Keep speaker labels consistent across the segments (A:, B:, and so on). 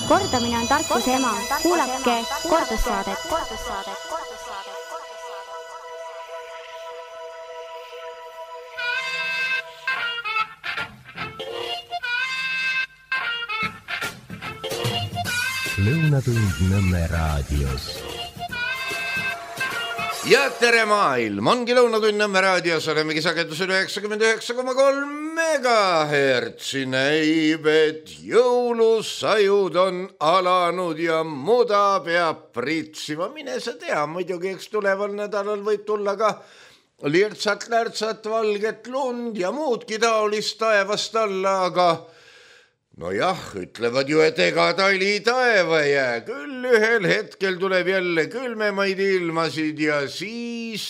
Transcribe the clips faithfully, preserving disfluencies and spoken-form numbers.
A: Kordamine on tarkuse ema. Kuulake kordussaadet.
B: Lõunatund Nõmme raadios.
C: Ja tere maailm, ongi Lõunatund Nõmme raadios, olemegi sagedusel üheksakümmend üheksa koma kolm megahertsi, näib, et jõulusajud on alanud ja muda peab pritsima. Mine sa tea, muidugi eks tuleval nädalal võib tulla ka lirtsat-lärtsat valget lund ja muudki taolist taevast alla, aga no jah, ütlevad ju, et ega tali taeva jää, küll ühel hetkel tuleb jälle külmemaid ilmasid ja siis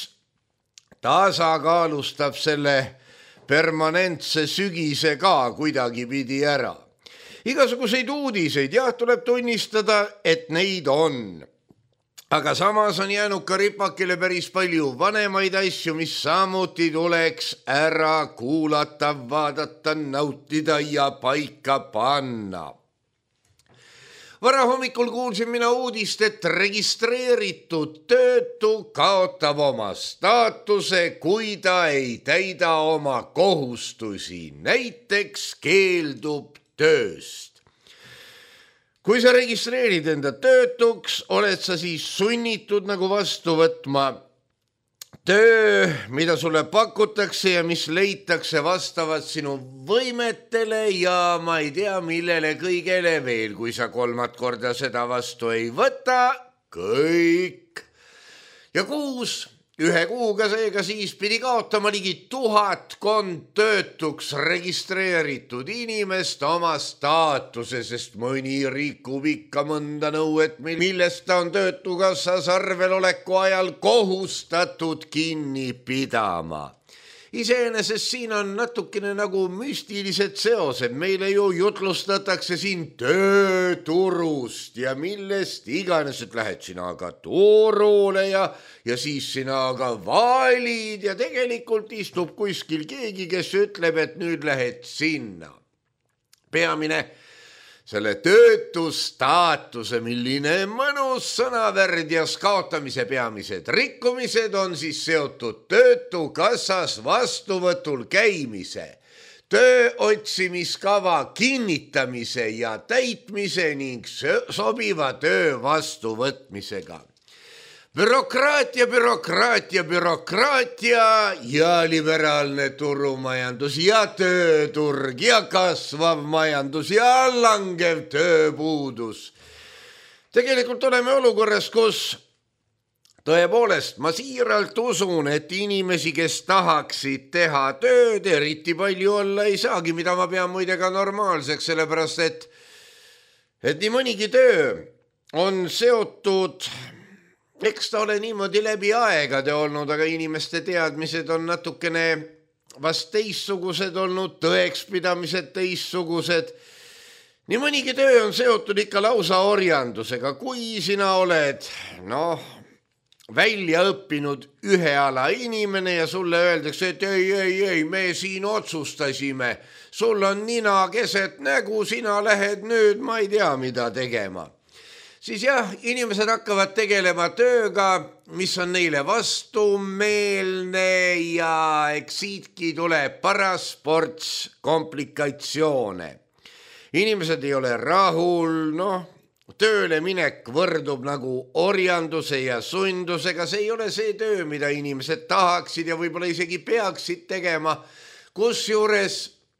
C: tasakaalustab selle permanentse sügise ka kuidagi pidi ära. Igasuguseid uudiseid, jah, tuleb tunnistada, et neid on. Aga samas on jäänud ka ripakile päris palju vanemaid asju, mis samuti tuleks ära kuulata, vaadata, nautida ja paika panna. Vara hommikul kuulsin mina uudist, et registreeritud töötu kaotab oma staatuse, kui ta ei täida oma kohustusi, näiteks keeldub tööst. Kui sa registreerid enda töötuks, oled sa siis sunnitud nagu vastu võtma töö, mida sulle pakutakse ja mis leitakse vastavalt sinu võimetele ja ma ei tea, millele kõigele veel. Kui sa kolmat korda seda vastu ei võta, kõik. Ja kuus, ühe kuuga seega siis pidi kaotama ligi tuhatkond töötuks registreeritud inimest oma staatuse, sest mõni rikub ikka mõnda nõuet, millest ta on töötukassas arveloleku ajal kohustatud kinni pidama. Iseenesest siin on natukene nagu müstilised seosed. Meile ju jutlustatakse siin tööturust ja millest iganes, et lähed sina aga turule ja, ja siis sina aga valid ja tegelikult istub kuskil keegi, kes ütleb, et nüüd lähed sinna. Peamine selle töötu staatuse, milline mõnus sõnavärd ja kaotamise peamised rikkumised on siis seotud töötukassas vastuvõtul käimise, töö otsimiskava kinnitamise ja täitmise ning sobiva töö vastuvõtmisega. Bürokraatia, bürokraatia, bürokraatia ja liberaalne turumajandus ja tööturg ja kasvav majandus ja langev tööpuudus. Tegelikult oleme olukorras, kus tõepoolest ma siiralt usun, et inimesi, kes tahaksid teha tööd, eriti palju olla ei saagi, mida ma pean muidega normaalseks, sellepärast et, et nii mõnigi töö on seotud. Eks ta ole niimoodi läbi aegade olnud, aga inimeste teadmised on natukene vast teissugused olnud, tõekspidamised teissugused. Nii mõnigi töö on seotud ikka lausa orjandusega. Kui sina oled noh, välja õppinud ühe ala inimene ja sulle öeldakse, et ei, ei, ei, me siin otsustasime. Sul on nina keset nägu, sina lähed nüüd, ma ei tea, mida tegema. Siis jah, inimesed hakkavad tegelema tööga, mis on neile vastumeelne ja eks siitki tuleb paras ports komplikatsioone. Inimesed ei ole rahul, noh, tööle minek võrdub nagu orjanduse ja sundusega. See ei ole see töö, mida inimesed tahaksid ja võib-olla isegi peaksid tegema, kus juures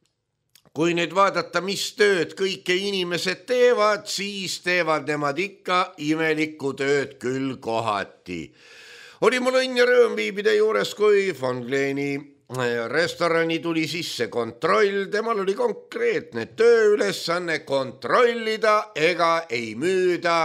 C: kui nüüd vaadata, mis tööd kõike inimesed teevad, siis teevad nemad ikka imelikku tööd küll kohati. Oli mul õnn ja rõõm viibida juures, kui von Kleeni restorani tuli sisse kontroll. Temal oli konkreetne tööülesanne kontrollida ega ei müüda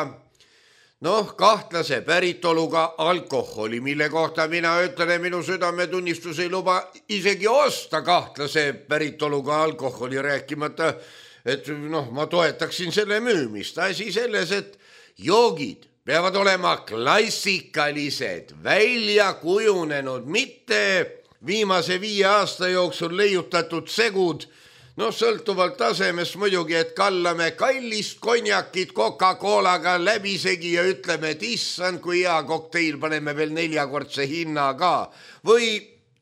C: noh, kahtlase päritoluga alkoholi, mille kohta mina ütlen, minu südametunnistus ei luba isegi osta kahtlase päritoluga alkoholi, rääkimata, et noh, ma toetaksin selle müümist. Asi selles, et joogid peavad olema klassikalised, välja kujunenud, mitte viimase viie aasta jooksul leiutatud segud, noh, sõltuvalt tasemest muidugi, et kallame kallist konjakit Coca-Colaga läbisegi ja ütleme, et issand, kui hea kokteil, paneme veel neljakordse hinna ka. Või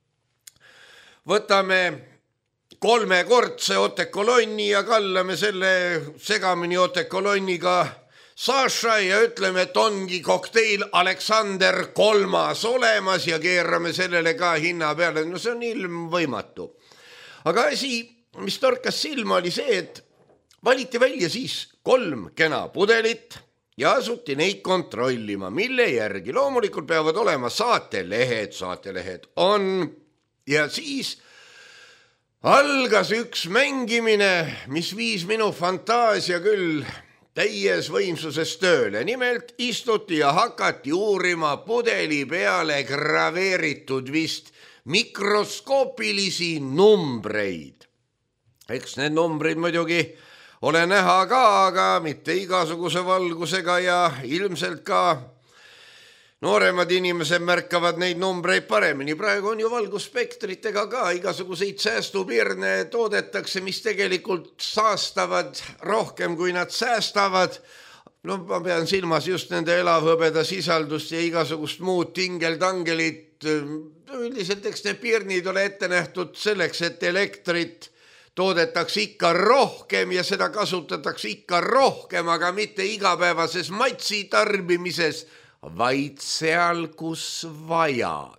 C: võtame kolmekordse otekolonni ja kallame selle segamini otekolonniga Saša ja ütleme, et ongi kokteil Aleksander kolmas olemas ja keerame sellele ka hinna peale. No see on ilmvõimatu. Aga asi, mis torkas silma, oli see, et valiti välja siis kolm kena pudelit ja asuti neid kontrollima, mille järgi. Loomulikult peavad olema saatelehed, saatelehed on ja siis algas üks mängimine, mis viis minu fantaasia küll täies võimsuses tööle. Nimelt istuti ja hakati uurima pudeli peale graveeritud vist mikroskoopilisi numbreid. Eks need numbrid muidugi ole näha ka, aga mitte igasuguse valgusega ja ilmselt ka nooremad inimesed märkavad neid numbreid paremini. Praegu on ju valgusspektritega ka igasuguseid säästupirne toodetakse, mis tegelikult saastavad rohkem, kui nad säästavad. No ma pean silmas just nende elavhõbeda sisaldust ja igasugust muud tingeltangelit. Üldiselt eks need pirnid ole ette nähtud selleks, et elektrit toodetakse ikka rohkem ja seda kasutatakse ikka rohkem, aga mitte igapäevases matsi tarbimises, vaid seal, kus vaja.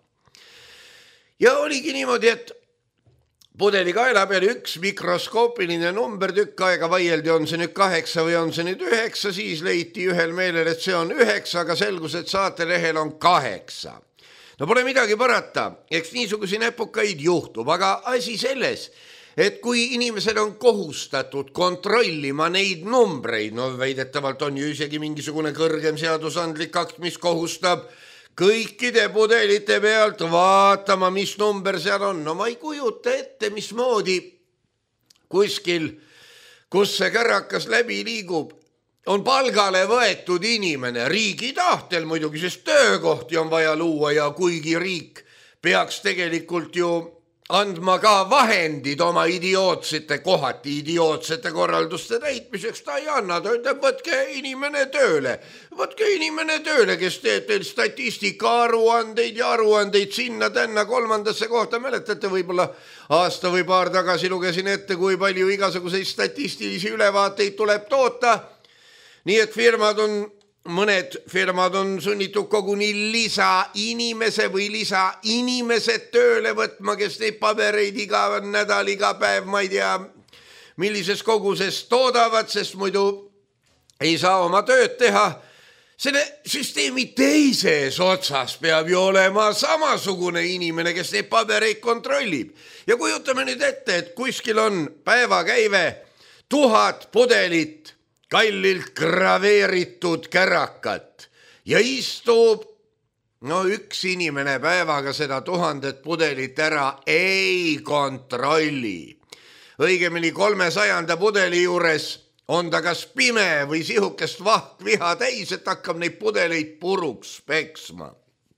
C: Ja oligi niimoodi, et pudeli kaela peal üks mikroskoopiline number, tükk aega vaieldi, on see nüüd kaheksa või on see nüüd üheksa, siis leiti ühel meelel, et see on üheksa, aga selgus, et saatelehel on kaheksa. No pole midagi parata, eks niisuguse näpukaid juhtub, aga asi selles, et kui inimesed on kohustatud kontrollima neid numbreid, no väidetavalt on ju isegi mingisugune kõrgem seadusandlik akt, mis kohustab kõikide pudelite pealt vaatama, mis number seal on. No ma ei kujuta ette, mismoodi kuskil, kus see kärakas läbi liigub, on palgale võetud inimene riigi tahtel muidugi, sest töökohti on vaja luua ja kuigi riik peaks tegelikult ju andma ka vahendid oma idiootsete, kohati idiootsete korralduste täitmiseks, ta ei anna, ta ütleb, võtke inimene tööle, võtke inimene tööle, kes teeb teil statistika aruandeid ja aruandeid sinna tänna kolmandasse kohta. Mäletate, võib-olla aasta või paar tagasi lugesin ette, kui palju igasuguseid statistilisi ülevaateid tuleb toota. Nii et firmad on Mõned firmad on sunnitud koguni lisa inimese või lisa inimesed tööle võtma, kes neid pabereid iga nädal, iga päev, ma ei tea, millises koguses toodavad, sest muidu ei saa oma tööd teha. Selle süsteemi teises otsas peab ju olema samasugune inimene, kes neid pabereid kontrollib. Ja kujutame nüüd ette, et kuskil on päevakäive tuhat pudelit kallilt graveeritud kärakat ja istub, no üks inimene päevaga seda tuhandet pudelit ära ei kontrolli. Õigemini kolmesajanda pudeli juures on ta kas pime või sihukest vahkviha täis, et hakkab neid pudeleid puruks peksma.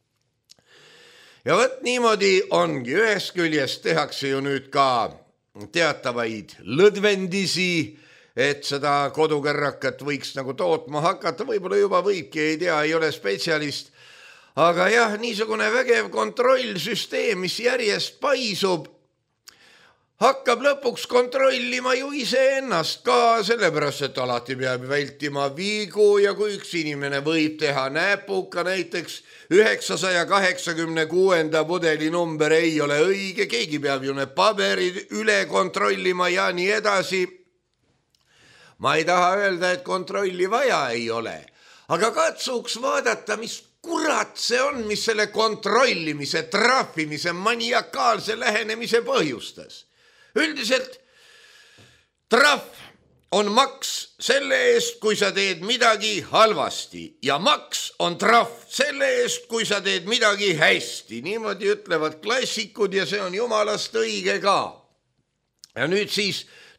C: Ja võt niimoodi ongi, ühest küljest tehakse ju nüüd ka teatavaid lõdvendisi, et seda kodukärrakat võiks nagu tootma hakata, võib-olla juba võibki, ei tea, ei ole spetsialist. Aga jah, niisugune vägev kontrollsüsteem, mis järjest paisub, hakkab lõpuks kontrollima ju iseennast ka, sellepärast, et alati peab vältima viigu ja kui üks inimene võib teha näpuka, näiteks üheksasaja kaheksakümne kuuenda pudeli number ei ole õige, keegi peab ju need paberid üle kontrollima ja nii edasi. Ma ei taha öelda, et kontrolli vaja ei ole, aga katsuks vaadata, mis kurat see on, mis selle kontrollimise, trahvimise, maniakaalse lähenemise põhjustas. Üldiselt trahv on maks selle eest, kui sa teed midagi halvasti ja maks on trahv selle eest, kui sa teed midagi hästi. Niimoodi ütlevad klassikud ja see on jumalast õige ka. Ja nüüd siis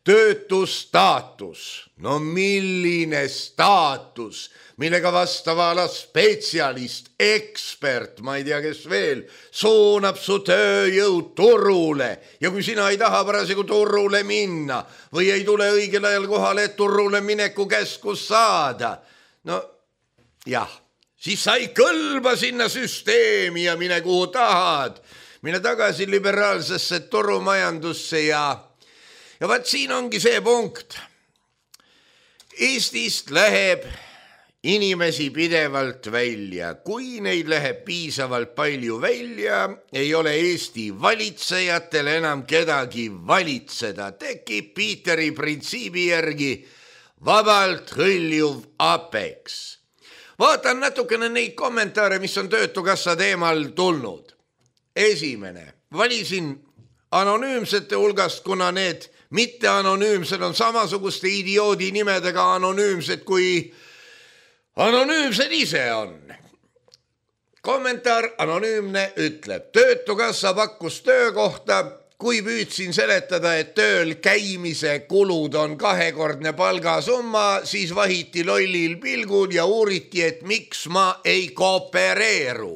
C: töötustaatus, no milline staatus, millega vastava ala spetsialist, ekspert, ma ei tea, kes veel, suunab su tööjõud turule ja kui sina ei taha parasjagu turule minna või ei tule õigel ajal kohale, et turule mineku käskus saada, no jah, siis sa ei kõlba sinna süsteemi ja mine kuhu tahad, mine tagasi liberaalsesse turumajandusse ja ja vaat siin ongi see punkt. Eestist läheb inimesi pidevalt välja. Kui neid läheb piisavalt palju välja, ei ole Eesti valitsejatel enam kedagi valitseda. Tekib Piiteri printsiibi järgi vabalt hõljuv apeks. Vaatan natukene neid kommentaare, mis on Töötukassa teemal tulnud. Esimene, valisin anonüümsete hulgast, kuna need mitte anonüümsed on samasuguste idioodi nimedega anonüümsed, kui anonüümsed ise on. Kommentaar anonüümne ütleb, Töötukassa pakkus töökohta, kui püüdsin seletada, et tööl käimise kulud on kahekordne palgasumma, siis vahiti lollil pilgul ja uuriti, et miks ma ei koopereeru.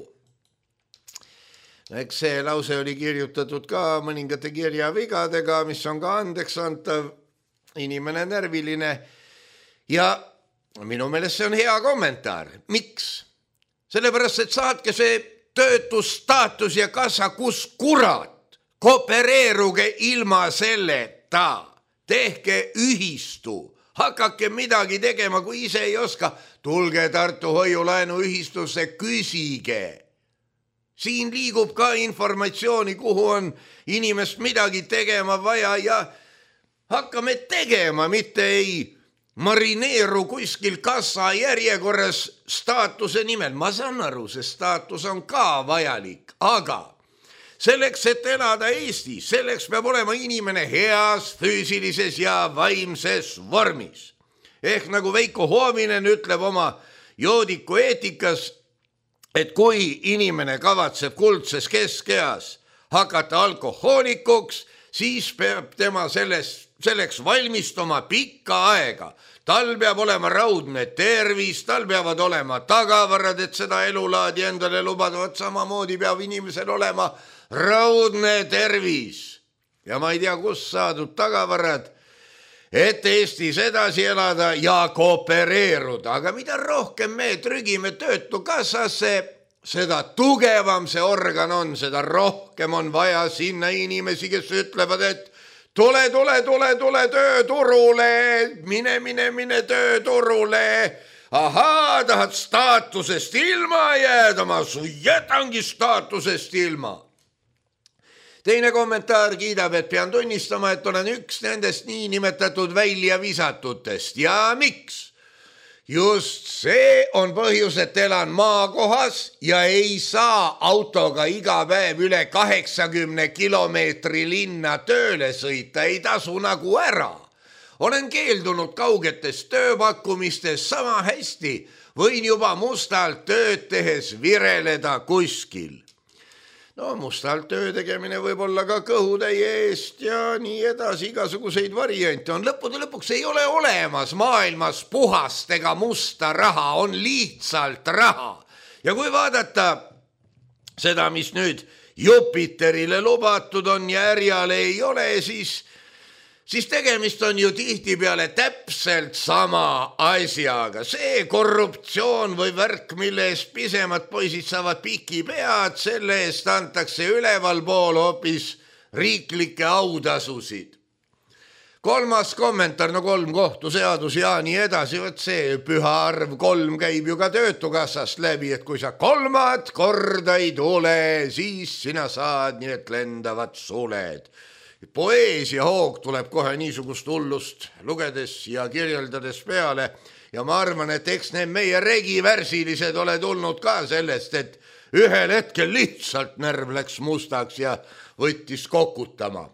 C: Eks see lause oli kirjutatud ka mõningate kirjavigadega, mis on ka andeks antav, inimene närviline ja minu meelest see on hea kommentaar. Miks? Sellepärast, et saatke see töötustaatus ja kassa, kus kurat, koopereeruge ilma selleta, tehke ühistu, hakake midagi tegema, kui ise ei oska, tulge Tartu hoiulaenu ühistusse, küsige. Siin liigub ka informatsiooni, kuhu on inimest midagi tegema vaja ja hakkame tegema, mitte ei marineeru kuskil kassa järjekorras staatuse nimel. Ma saan aru, see staatus on ka vajalik, aga selleks, et elada Eestis, selleks peab olema inimene heas füüsilises ja vaimses vormis. Ehk nagu Veiko Huominen ütleb oma joodiku eetikas, et kui inimene kavatseb kuldses keskeas hakata alkohoolikuks, siis peab tema selles, selleks valmistuma pikka aega. Tal peab olema raudne tervis, tal peavad olema tagavarad, et seda elulaadi endale lubada, samamoodi peab inimesel olema raudne tervis. Ja ma ei tea, kus saadud tagavarad, et Eestis edasi elada ja koopereeruda. Aga mida rohkem me trügime Töötukassasse, seda tugevam see organ on, seda rohkem on vaja sinna inimesi, kes ütlevad, et tule, tule, tule, tule tööturule, mine, mine, mine tööturule. Ahaa, tahad staatusest ilma jääda, ma su jätangi staatusest ilma. Teine kommentaar kiidab, et pean tunnistama, et olen üks nendest niinimetatud väljavisatutest. Ja miks? Just see on põhjus, et elan maakohas ja ei saa autoga iga päev üle kaheksakümne kilomeetri linna tööle sõita, ei tasu nagu ära. Olen keeldunud kaugetest tööpakkumistest sama hästi, võin juba mustalt tööd tehes vireleda kuskil. No mustalt töö tegemine võib olla ka kõhutäie eest ja nii edasi, igasuguseid variante on. Lõppude lõpuks ei ole olemas maailmas puhast ega musta raha, on lihtsalt raha. Ja kui vaadata seda, mis nüüd Jupiterile lubatud on ja Härjale ei ole, siis siis tegemist on ju tihtipeale täpselt sama asjaga. See korruptsioon või värk, mille eest pisemad poisid saavad piki pead, selle eest antakse üleval pool hoopis riiklikke autasusid. Kolmas kommentaar, no kolm kohtuseadus ja nii edasi, võt see püha arv kolm käib ju ka Töötukassast läbi, et kui sa kolmat korda ei tule, siis sina saad nii, et lendavad suled. Poeesia hoog tuleb kohe niisugust hullust lugedes ja kirjeldades peale ja ma arvan, et eks need meie regivärsilised ole tulnud ka sellest, et ühel hetkel lihtsalt närv läks mustaks ja võttis kokutama.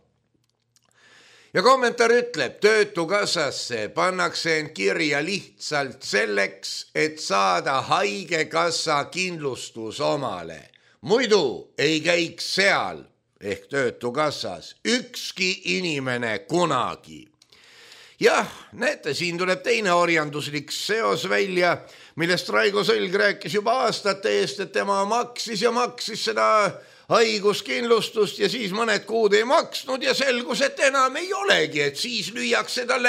C: Ja kommentaar ütleb, Töötukassasse pannakse end kirja lihtsalt selleks, et saada haigekassa kindlustus omale. Muidu ei käiks seal ehk Töötukassas ükski inimene kunagi. jah, näete, siin tuleb teine orjanduslik seos välja, millest Raigo Sõlg rääkis juba aastate eest, et tema maksis ja maksis seda haiguskindlustust ja siis mõned kuud ei maksnud ja selgus, et enam ei olegi, et siis lüüakse talle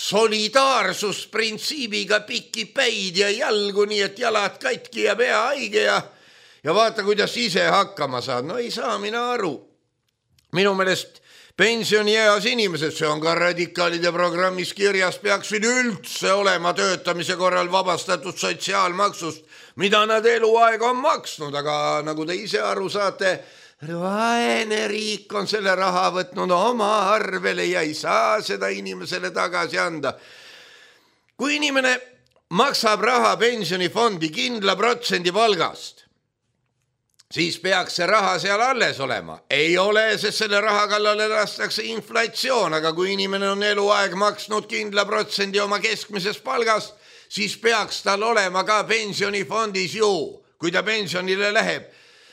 C: solidaarsusprintsiibiga pikki päid ja jalgu, nii et jalad katki ja pea haige ja, ja vaata, kuidas ise hakkama saad. No ei saa mina aru. Minu meelest pensionieas inimesed, see on ka radikaalide programmis kirjas, peaksid üldse olema töötamise korral vabastatud sotsiaalmaksust, mida nad eluaeg on maksnud, aga nagu te ise aru saate, vaene riik on selle raha võtnud oma arvele ja ei saa seda inimesele tagasi anda. Kui inimene maksab raha pensionifondi kindla protsendi palgast, siis peaks see raha seal alles olema. Ei ole, sest selle raha kallale lastakse inflatsioon, aga kui inimene on eluaeg maksnud kindla protsendi oma keskmisest palgast, siis peaks tal olema ka pensionifondis ju, kui ta pensionile läheb,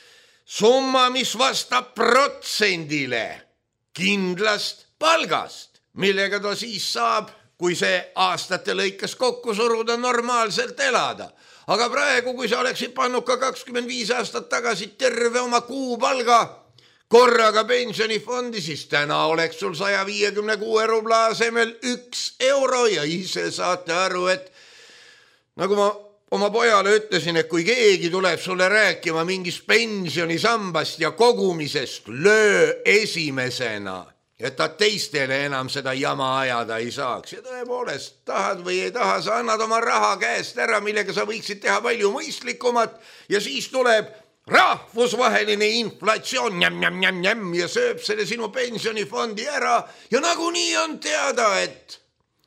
C: summa, mis vastab protsendile kindlast palgast, millega ta siis saab, kui see aastate lõikes kokku suruda, normaalselt elada. Aga praegu, kui sa oleksid pannud ka kakskümmend viis aastat tagasi terve oma kuupalga korraga pensionifondi, siis täna oleks sul saja viiekümne kuue rubla asemel üks euro ja ise saate aru, et nagu ma oma pojale ütlesin, et kui keegi tuleb sulle rääkima mingist pensionisambast ja kogumisest, löö esimesena, et ta teistele enam seda jama ajada ei saaks. Ja tõepoolest, tahad või ei taha, sa annad oma raha käest ära, millega sa võiksid teha palju mõistlikumat ja siis tuleb rahvusvaheline inflatsioon njam, njam, njam, njam, ja sööb selle sinu pensionifondi ära ja nagunii on teada, et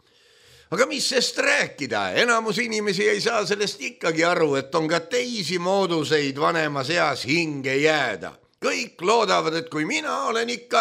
C: aga mis sest rääkida, enamus inimesi ei saa sellest ikkagi aru, et on ka teisi mooduseid vanemas eas hinge jääda. Kõik loodavad, et kui mina olen ikka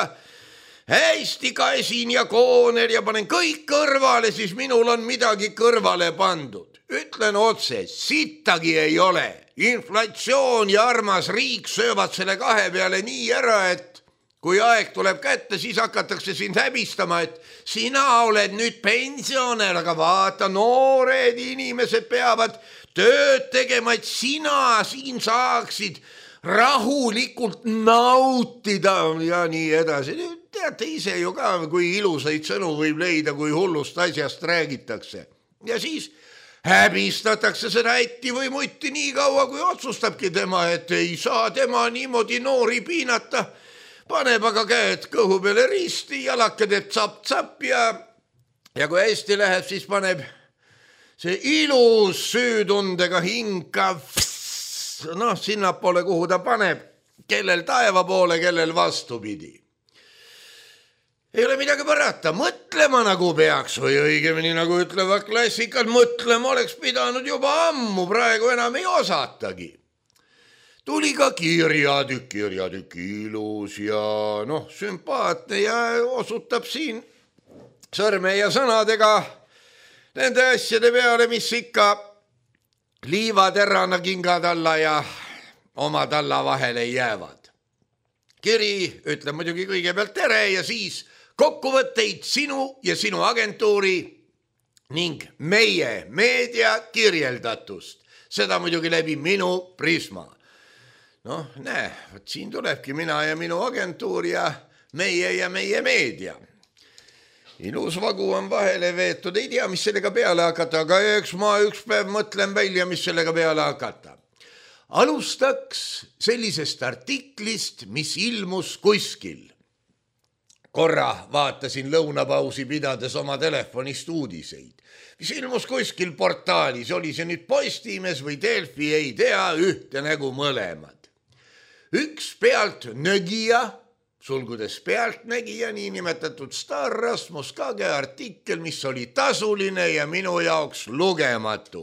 C: hästi kaesin ja koonel ja panen kõik kõrvale, siis minul on midagi kõrvale pandud. Ütlen otse, sittagi ei ole. Inflatsioon ja armas riik söövad selle kahe peale nii ära, et kui aeg tuleb kätte, siis hakatakse sind häbistama, et sina oled nüüd pensioner, aga vaata, noored inimesed peavad tööd tegema, et sina siin saaksid rahulikult nautida ja nii edasi. Teate ise ju ka, kui ilusaid sõnu võib leida, kui hullust asjast räägitakse. Ja siis häbistatakse seda ätti või mutti nii kaua, kui otsustabki tema, et ei saa tema niimoodi noori piinata. Paneb aga käed kõhu peale risti, jalake teeb tsapp-tsapp ja, ja kui hästi läheb, siis paneb see ilus süütundega hinka, noh, sinnapoole, kuhu ta paneb, kellel taeva poole, kellel vastupidi. Ei ole midagi parata, mõtlema nagu peaks või õigemini nagu ütlevad klassikad, mõtlema oleks pidanud juba ammu, praegu enam ei osatagi. Tuli ka kirjatükk, kirjatükk ilus ja noh, sümpaatne ja osutab siin sõrme ja sõnadega nende asjade peale, mis ikka liivaterrana kingad alla ja oma talla vahele jäävad. Kiri ütleb muidugi kõigepealt tere ja siis kokkuvõtteid sinu ja sinu agentuuri ning meie meedia kirjeldatust. Seda muidugi läbi minu prisma. Noh, näe, siin tulebki mina ja minu agentuur ja meie ja meie meedia. Ilus vagu on vahele veetud, ei tea, mis sellega peale hakata, aga eks ma üks päev mõtlen välja, mis sellega peale hakata. Alustaks sellisest artiklist, mis ilmus kuskil. Korra vaatasin lõunapausi pidades oma telefonist uudiseid. Mis ilmus kuskil portaalis, oli see nüüd Postimees või Delfi, ei tea, ühte nägu mõlemad. Üks pealtnägija, sulgudes pealtnägija, nii nimetatud Star Rasmus Kage artikkel, mis oli tasuline ja minu jaoks lugematu.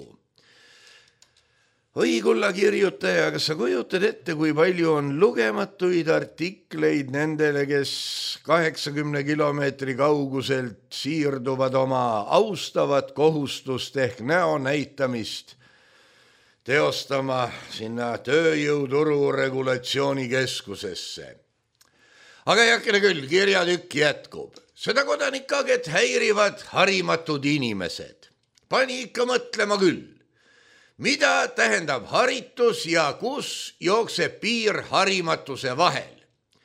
C: Oi, kulla kirjutaja, kas sa kujutad ette, kui palju on lugematuid artikleid nendele, kes kaheksakümne kilomeetri kauguselt siirduvad oma austavat kohustust ehk näo näitamist teostama sinna tööjõuturu regulatsioonikeskusesse. Aga heakene küll, kirjatükk jätkub. seda kodanikaget häirivad harimatud inimesed. Pani ikka mõtlema küll, mida tähendab haritus ja kus jookseb piir harimatuse vahel.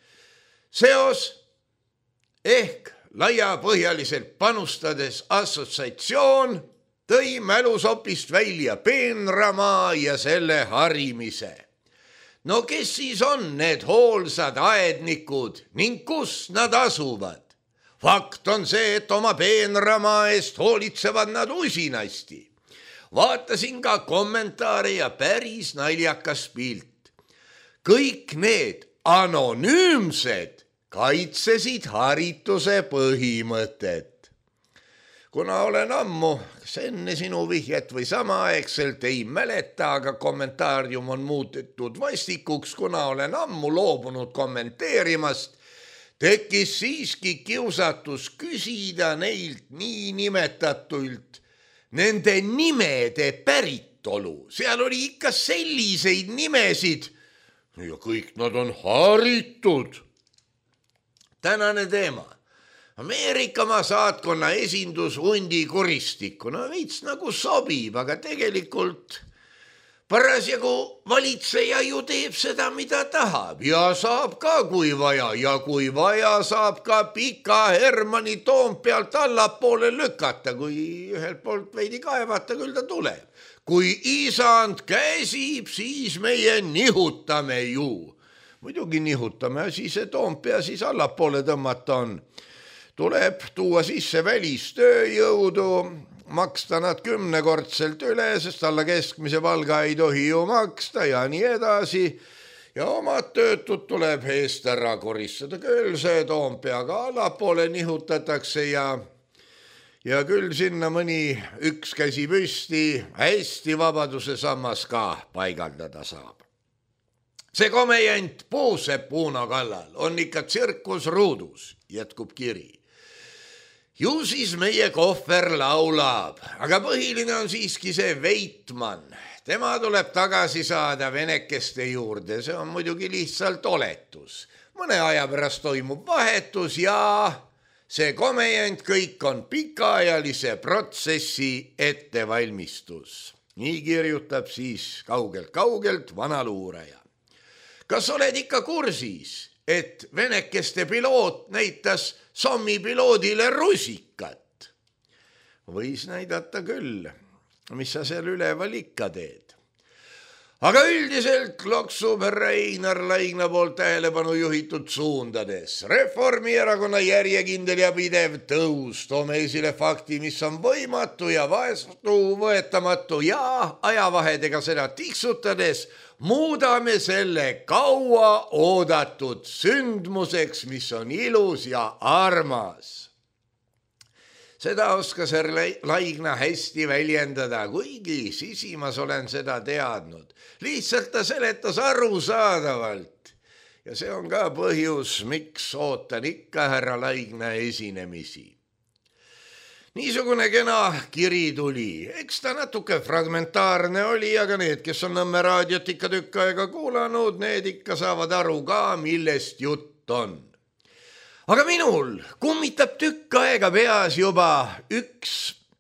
C: Seos ehk laiapõhjaliselt panustades assotsiatsioon tõi mälusopist välja peenramaa ja selle harimise. No kes siis on need hoolsad aednikud ning kus nad asuvad? Fakt on see, et oma peenramaa eest hoolitsevad nad usinasti. Vaatasin ka kommentaare ja päris naljakas pilt. Kõik need anonüümsed kaitsesid harituse põhimõtet. Kuna olen ammu, kas enne sinu vihjet või samaaegselt ei mäleta, aga kommentaarium on muutetud vastikuks, kuna olen ammu loobunud kommenteerimast, tekkis siiski kiusatus küsida neilt nii nimetatult nende nimede päritolu. Seal oli ikka selliseid nimesid ja kõik nad on haritud. Tänane teema. Ameerikamaa saatkonna esindus hundi kuristikuna veits nagu sobib, aga tegelikult parasjagu valitseja ju teeb seda, mida tahab ja saab ka, kui vaja ja kui vaja, saab ka Pika Hermanni Toompealt allapoole lükata, kui ühelt poolt veidi kaevata, küll ta tuleb. Kui isand käsib, siis meie nihutame ju. Muidugi nihutame, siis see Toompea siis allapoole tõmmata on. Tuleb tuua sisse välistööjõudu, maksta nad kümnekordselt üle, sest alla keskmise palga ei tohi ju maksta ja nii edasi. Ja omad töötud tuleb eest ära koristada. Küll see Toompeaga allapoole nihutatakse ja, ja küll sinna mõni üks käsi püsti hästi vabaduse sammas ka paigaldada saab. See komejant Puusepp Uno kallal on ikka tsirkus ruudus, jätkub kiri. Ju siis meie kohver laulab, aga põhiline on siiski see Veitmann. Tema tuleb tagasi saada venekeste juurde, see on muidugi lihtsalt oletus. Mõne aja pärast toimub vahetus ja see komejant kõik on pikaajalise protsessi ettevalmistus. Nii kirjutab siis kaugelt-kaugelt vana luuraja. Kas oled ikka kursis, et venekeste piloot näitas Sommi piloodile rusikat? Võis näidata küll, mis sa seal üleval ikka teed. Aga üldiselt loksub härra Einar Laigna poolt tähelepanu juhitud suundades. Reformierakonna järjekindel ja pidev tõus. Toome esile fakti, mis on võimatu ja vastuvõetamatu ja ajavahedega seda tiksutades muudame selle kaua oodatud sündmuseks, mis on ilus ja armas. Seda oskas härra Laigna hästi väljendada, kuigi sisimas olen seda teadnud. Lihtsalt ta seletas arusaadavalt. Ja see on ka põhjus, miks ootan ikka härra Laigna esinemisi. Niisugune kena kiri tuli. Eks ta natuke fragmentaarne oli, aga need, kes on Nõmme raadiot ikka tükk aega kuulanud, need ikka saavad aru ka, millest jutt on. Aga minul kummitab tükk aega peas juba üks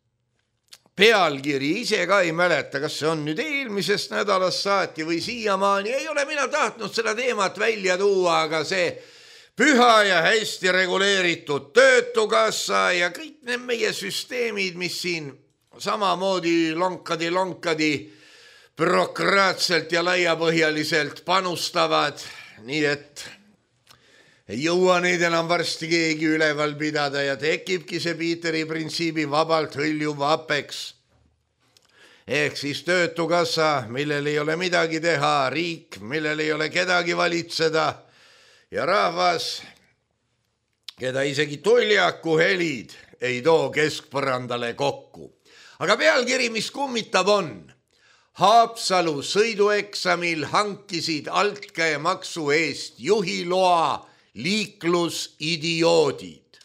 C: pealkiri, ise ka ei mäleta, kas see on nüüd eelmisest nädalast saati või siiamaani. Ei ole mina tahtnud seda teemat välja tuua, aga see püha ja hästi reguleeritud töötukassa ja kõik need meie süsteemid, mis siin samamoodi lonkadi-lonkadi bürokraatselt ja laiapõhjaliselt panustavad, nii et ei jõua neid enam varsti keegi üleval pidada ja tekibki see Piiteri printsiibi vabalt hõljuv apeks. Ehk siis töötukassa, millel ei ole midagi teha, riik, millel ei ole kedagi valitseda ja rahvas, keda isegi tuljaku helid ei too keskpõrandale kokku. Aga pealkiri, mis kummitab on: Haapsalu sõidueksamil hankisid altkäemaksu eest juhiloa liiklusidioodid.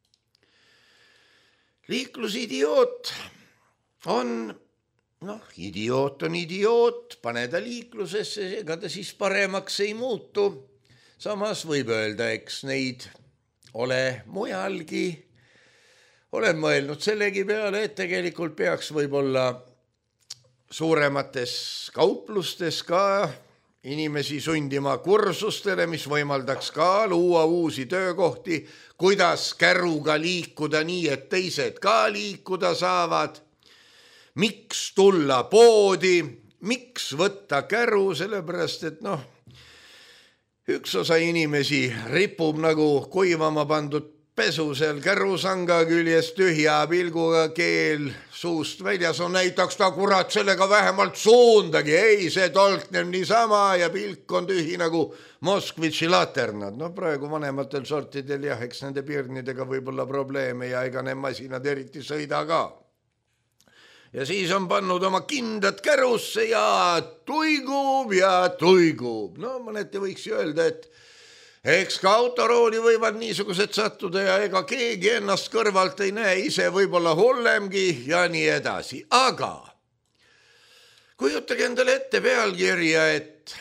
C: Liiklusidioot on, noh, idioot on idioot, pane ta liiklusesse, ega ta siis paremaks ei muutu. Samas võib öelda, eks neid ole mujalgi. Olen mõelnud sellegi peale, et tegelikult peaks võib-olla suuremates kauplustes ka inimesi sundima kursustele, mis võimaldaks ka luua uusi töökohti, kuidas käruga liikuda nii, et teised ka liikuda saavad. Miks tulla poodi, miks võtta käru, sellepärast et noh, üks osa inimesi ripub nagu kuivama pandud pesu seal kärusanga küljes, tühja pilguga, keel suust väljas on, näitaks ta kurat sellega vähemalt suundagi, ei, see tolkneb niisama ja pilk on tühi nagu Moskvitši laternad. No praegu vanematel sortidel jah, eks nende pirnidega võib-olla probleeme ja ega need masinad eriti sõida ka. Ja siis on pannud oma kindad kärusse ja tuigub ja tuigub. No mõneti võiks ju öelda, et eks ka autorooli võivad niisugused sattuda ja ega keegi ennast kõrvalt ei näe, ise võib-olla hullemgi ja nii edasi. Aga kujutage endale ette pealkirja, et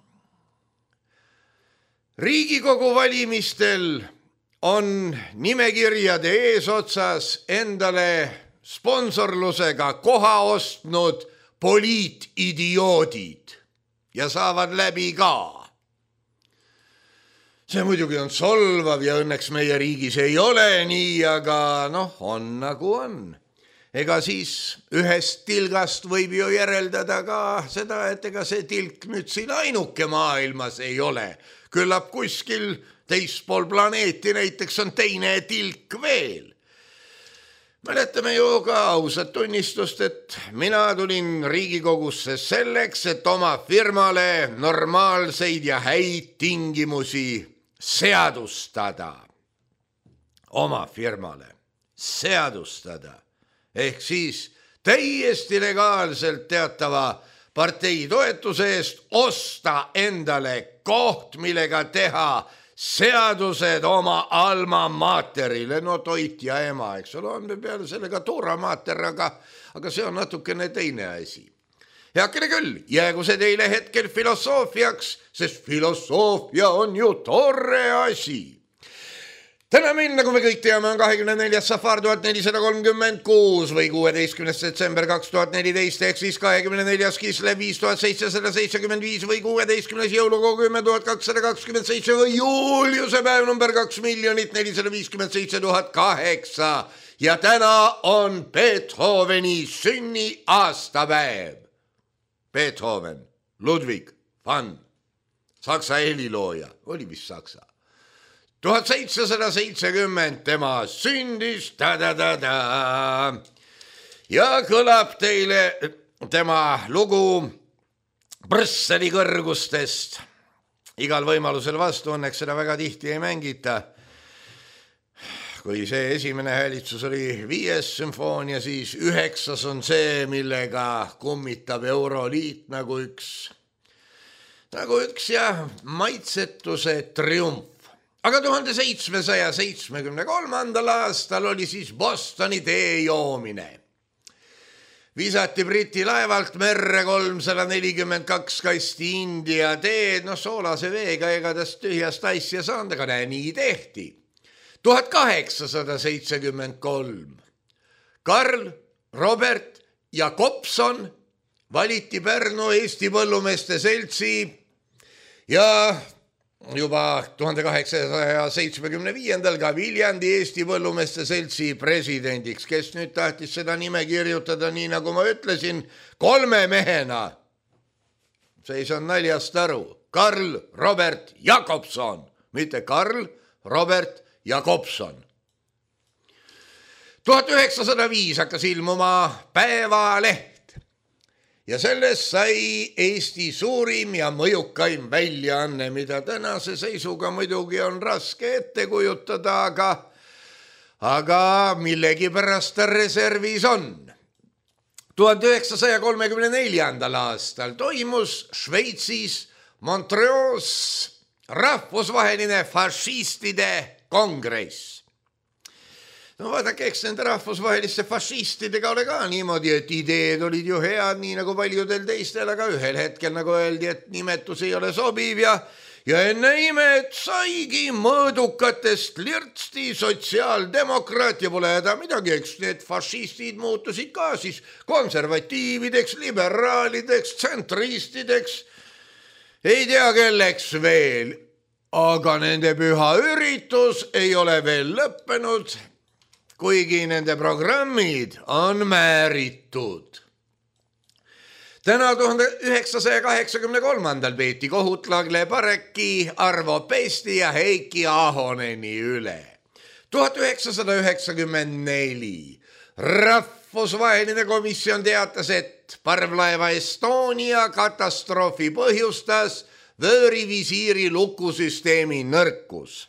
C: Riigikogu valimistel on nimekirjade eesotsas endale sponsorlusega koha ostnud poliitidioodid ja saavad läbi ka. See muidugi on solvav ja õnneks meie riigis ei ole nii, aga noh, on nagu on. Ega siis ühest tilgast võib ju järeldada ka seda, et ega see tilk nüüd siin ainuke maailmas ei ole. Küllap kuskil teispool planeeti näiteks on teine tilk veel. Mäletame ju ka ausat tunnistust, et mina tulin Riigikogusse selleks, et oma firmale normaalseid ja häid tingimusi seadustada. Oma firmale seadustada. Ehk siis täiesti legaalselt teatava partei toetuse eest osta endale koht, millega teha seadused oma alma materile, no toit ja ema, eks ole, on peale sellega tuura mater, aga, aga see on natukene teine asi. Heakene küll, jäägu see teile hetkel filosoofiaks, sest filosoofia on ju tore asi. Täna meil, nagu me kõik teame, on kahekümne neljas safar tuhat nelisada kolmkümmend kuus või kuueteistkümnes detsember kaks tuhat neliteist, ehk siis kahekümne neljas Kislev viis tuhat seitsesada seitsekümmend viis või kuueteistkümnes jõulukuu kümme tuhat kakssada kakskümmend seitse või Juliuse päev number kaks miljonit nelisada viiskümmend seitse tuhat kaheksa. Ja täna on Beethoveni sünni aastapäev. Beethoven, Ludwig van, saksa helilooja, oli vist saksa. tuhat seitsesada seitsekümmend tema sündis, ta-da-da-da. Ja kõlab teile tema lugu Brüsseli kõrgustest. Igal võimalusel vastu, õnneks seda väga tihti ei mängita. Kui see esimene häälitsus oli viies sümfoonia, siis üheksas on see, millega kummitab Euroliit nagu üks, nagu üks ja maitsetuse triumf. Aga tuhande seitsmesaja seitsmekümne kolmandal aastal oli siis Bostoni tee joomine. Visati Briti laevalt merre kolmsada nelikümmend kaks kasti India teed, no soolase veega ega tast tühjast asja saanud, aga näe, nii tehti. tuhat kaheksasada seitsekümmend kolm. Karl Robert Jakobson valiti Pärnu Eesti Põllumeeste Seltsi ja juba tuhande kaheksasaja seitsmekümne viiendal ka Viljandi Eesti Põllumeeste Seltsi presidendiks, kes nüüd tahtis seda nime kirjutada, nii nagu ma ütlesin, kolme mehena. See ei saa naljast aru. Karl Robert Jakobson, mitte Karl Robert Jakobson. tuhat üheksasada viis hakkas ilmuma Päevaleht ja sellest sai Eesti suurim ja mõjukaim väljaanne, mida tänase seisuga muidugi on raske ette kujutada, aga, aga millegipärast ta reservis on. tuhande üheksasaja kolmekümne neljandal aastal toimus Šveitsis Montrealis rahvusvaheline fašistide kongress. No vaadake, eks nende rahvusvaheliste fašistidega ole ka niimoodi, et ideed olid ju head, nii nagu paljudel teistel, aga ühel hetkel nagu öeldi, et nimetus ei ole sobiv ja, ja enne imet saigi mõõdukatest lirtsti sotsiaaldemokraatia, pole häda midagi, eks need fašistid muutusid ka siis konservatiivideks, liberaalideks, tsentristideks, ei tea kelleks veel, aga nende püha üritus ei ole veel lõppenud, kuigi nende programmid on määritud. Täna tuhande üheksasaja kaheksakümne kolmandal peeti kohut Lagle Pareki, Arvo Pesti ja Heiki Ahoneni üle. tuhat üheksasada üheksakümmend neli rahvusvaheline komisjon teatas, et parvlaeva Estonia katastroofi põhjustas vöörivisiiri lukusüsteemi nõrkus.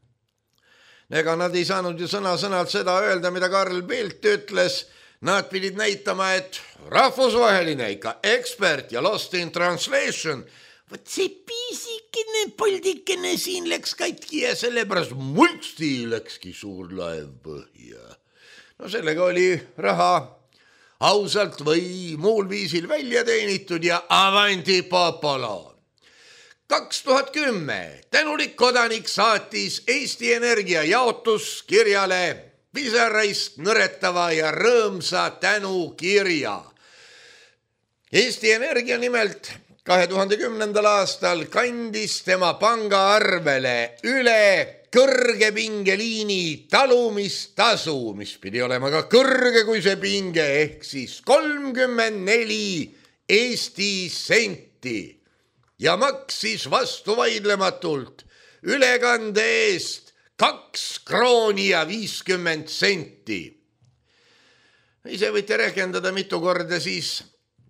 C: Ega nad ei saanud ju sõna-sõnalt seda öelda, mida Karl Bildt ütles. Nad pidid näitama, et rahvusvaheline ikka ekspert ja lost in translation. Võt see piisikene poldikene siin läks katki ja sellepärast mulksti läkski suur laev põhja. No sellega oli raha ausalt või muul viisil välja teenitud ja avanti popolo. kaks tuhat kümme tänulik kodanik saatis Eesti Energia jaotuskirjale pisaraist nõretava ja rõõmsa tänukirja. Eesti Energia nimelt kahe tuhande kümnendal aastal kandis tema pangaarvele üle kõrgepingeliini talumistasu, mis pidi olema ka kõrge kui see pinge, ehk siis kolmkümmend neli Eesti senti ja maksis vastu vaidlematult ülekande eest kaks krooni ja viiskümmend senti. Ise võite rehkendada mitu korda siis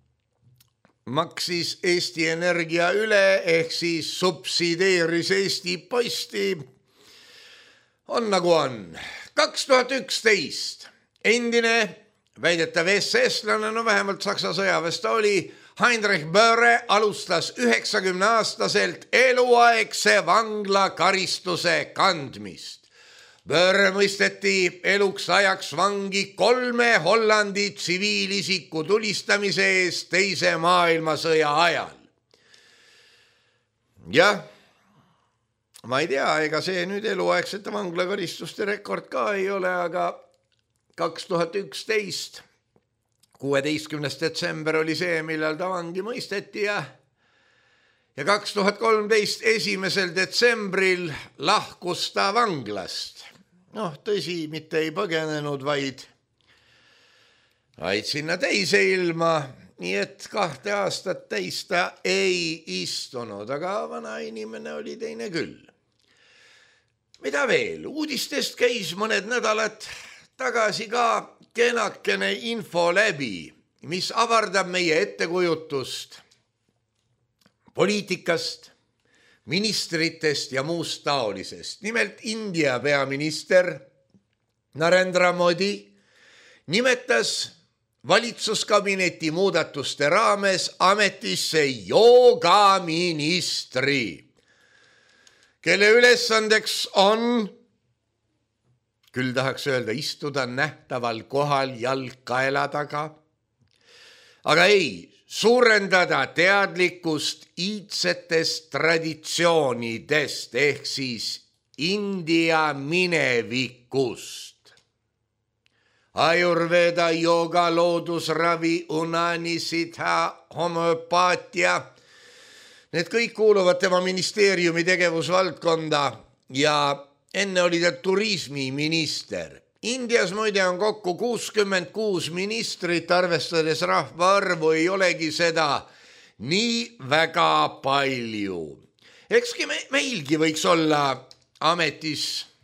C: maksis Eesti Energia üle, ehk siis subsideeris Eesti Posti. On nagu on. kaks tuhat üksteist endine väidetav S S-lane, no vähemalt Saksa sõjaväes ta oli, Heinrich Böhre alustas üheksakümne aastaselt eluaegse vangla karistuse kandmist. Böhre mõisteti eluks ajaks vangi kolme Hollandi tsiviilisiku tulistamise eest teise maailmasõja ajal. Jah, ma ei tea, ega see nüüd eluaegsete vanglakaristuste rekord ka ei ole, aga kaks tuhat üksteist kuueteistkümnes detsember oli see, millal ta vangi mõisteti ja ja kaks tuhat kolmteist esimesel detsembril lahkus ta vanglast. Noh, tõsi, mitte ei põgenenud, vaid vaid sinna teise ilma, nii et kahte aastat täis ta ei istunud, aga vana inimene oli teine küll. Mida veel? Uudistest käis mõned nädalad tagasi ka kenakene info läbi, mis avardab meie ettekujutust poliitikast, ministritest ja muust taolisest. Nimelt India peaminister Narendra Modi nimetas valitsuskabineti muudatuste raames ametisse joogaministri, kelle ülesandeks on, küll tahaks öelda, istuda nähtaval kohal jalg kaela taga, aga ei, suurendada teadlikkust iidsetest traditsioonidest ehk siis India minevikust. Ayurveda, jooga, loodusravi, unani, siddha, homöopaatia. Need kõik kuuluvad tema ministeeriumi tegevusvaldkonda ja enne oli ta turismiminister. Indias muide on kokku kuuskümmend kuus ministrit, arvestades rahvaarvu ei olegi seda nii väga palju. Ekski me, meilgi võiks olla ametis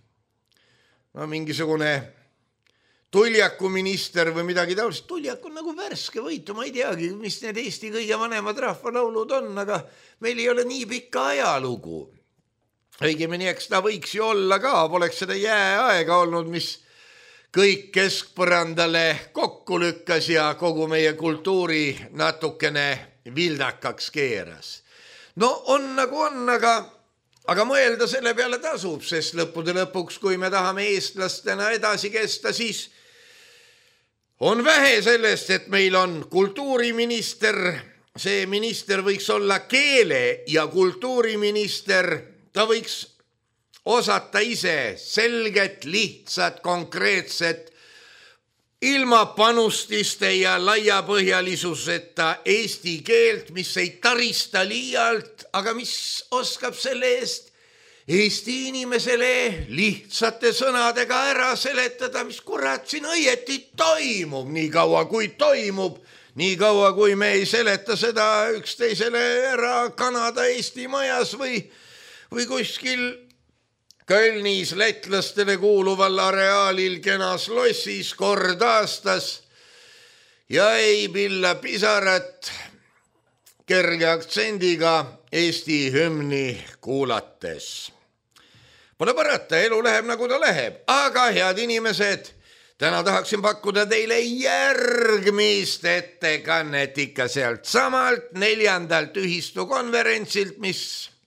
C: no, mingisugune tuljakuminister või midagi taolist. Tuljak on nagu värske võitu, ma ei teagi, mis need Eesti kõige vanemad rahvalaulud on, aga meil ei ole nii pikka ajalugu. Õigemini, eks ta võiks ju olla ka, poleks seda jääaega olnud, mis kõik keskpõrandale kokku lükkas ja kogu meie kultuuri natukene vildakaks keeras. No on nagu on, aga, aga mõelda selle peale tasub, sest lõppude lõpuks, kui me tahame eestlastena edasi kesta, siis on vähe sellest, et meil on kultuuriminister, see minister võiks olla keele- ja kultuuriminister, ta võiks osata ise selget, lihtsat, konkreetset, ilma panustiste ja laiapõhjalisuseta eesti keelt, mis ei tarista liialt, aga mis oskab selle eest Eesti inimesele lihtsate sõnadega ära seletada, mis kurat siin õieti toimub, nii kaua kui toimub, nii kaua kui me ei seleta seda üksteisele ära Kanada Eesti majas või, või kuskil Kölnis lätlastele kuuluval areaalil kenas lossis kord aastas ja ei pilla pisarat kerge aktsendiga Eesti hümni kuulates. Pole parata, elu läheb nagu ta läheb, aga head inimesed, täna tahaksin pakkuda teile järgmist ettekannet ikka sealt samalt neljandalt ühistukonverentsilt, mis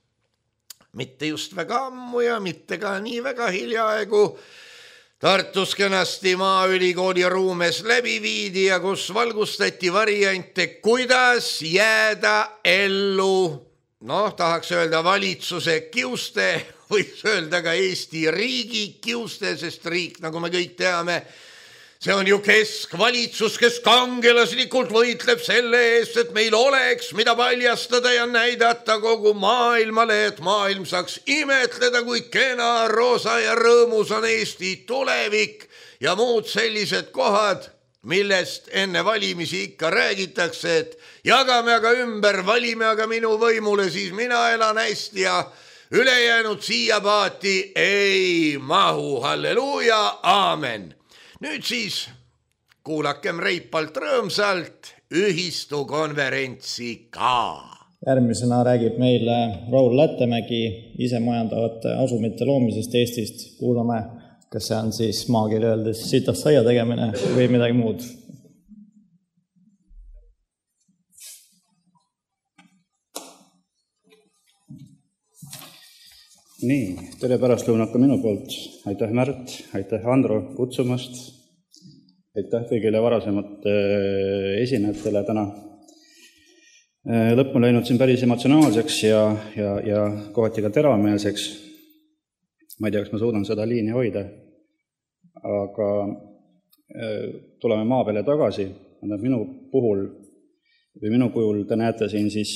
C: mitte just väga ammu ja mitte ka nii väga hiljaaegu Tartus kenasti Maaülikooli ruumes läbi viidi ja kus valgustati variante, kuidas jääda ellu, noh, tahaks öelda valitsuse kiuste, võiks öelda ka Eesti riigi kiuste, sest riik, nagu me kõik teame, see on ju keskvalitsus, kes kangelaslikult võitleb selle eest, et meil oleks, mida paljastada ja näidata kogu maailmale, et maailm saaks imetleda, kui kena, roosa ja rõõmus on Eesti tulevik ja muud sellised kohad, millest enne valimisi ikka räägitakse, et jagame aga ümber, valime aga minu võimule, siis mina elan hästi ja ülejäänud siia paati ei mahu. Halleluuja, aamen. Nüüd siis kuulakem reipalt rõõmsalt ühistukonverentsi ka.
D: Järgmisena räägib meile Raul Lätemägi isemajandavate asumite loomisest Eestist. Kuulame, kas see on siis maakeeli öeldes sitast saia tegemine või midagi muud.
E: Nii, tere pärastlõunat ka minu poolt. Aitäh Märt, aitäh Andro kutsumast. Aitäh kõigile varasemate esinejatele täna. Lõpp on läinud siin päris emotsionaalseks ja, ja, ja kohati ka teravameelseks. Ma ei tea, kas ma suudan seda liini hoida, aga tuleme maa peale tagasi. Minu puhul või minu kujul te näete siin siis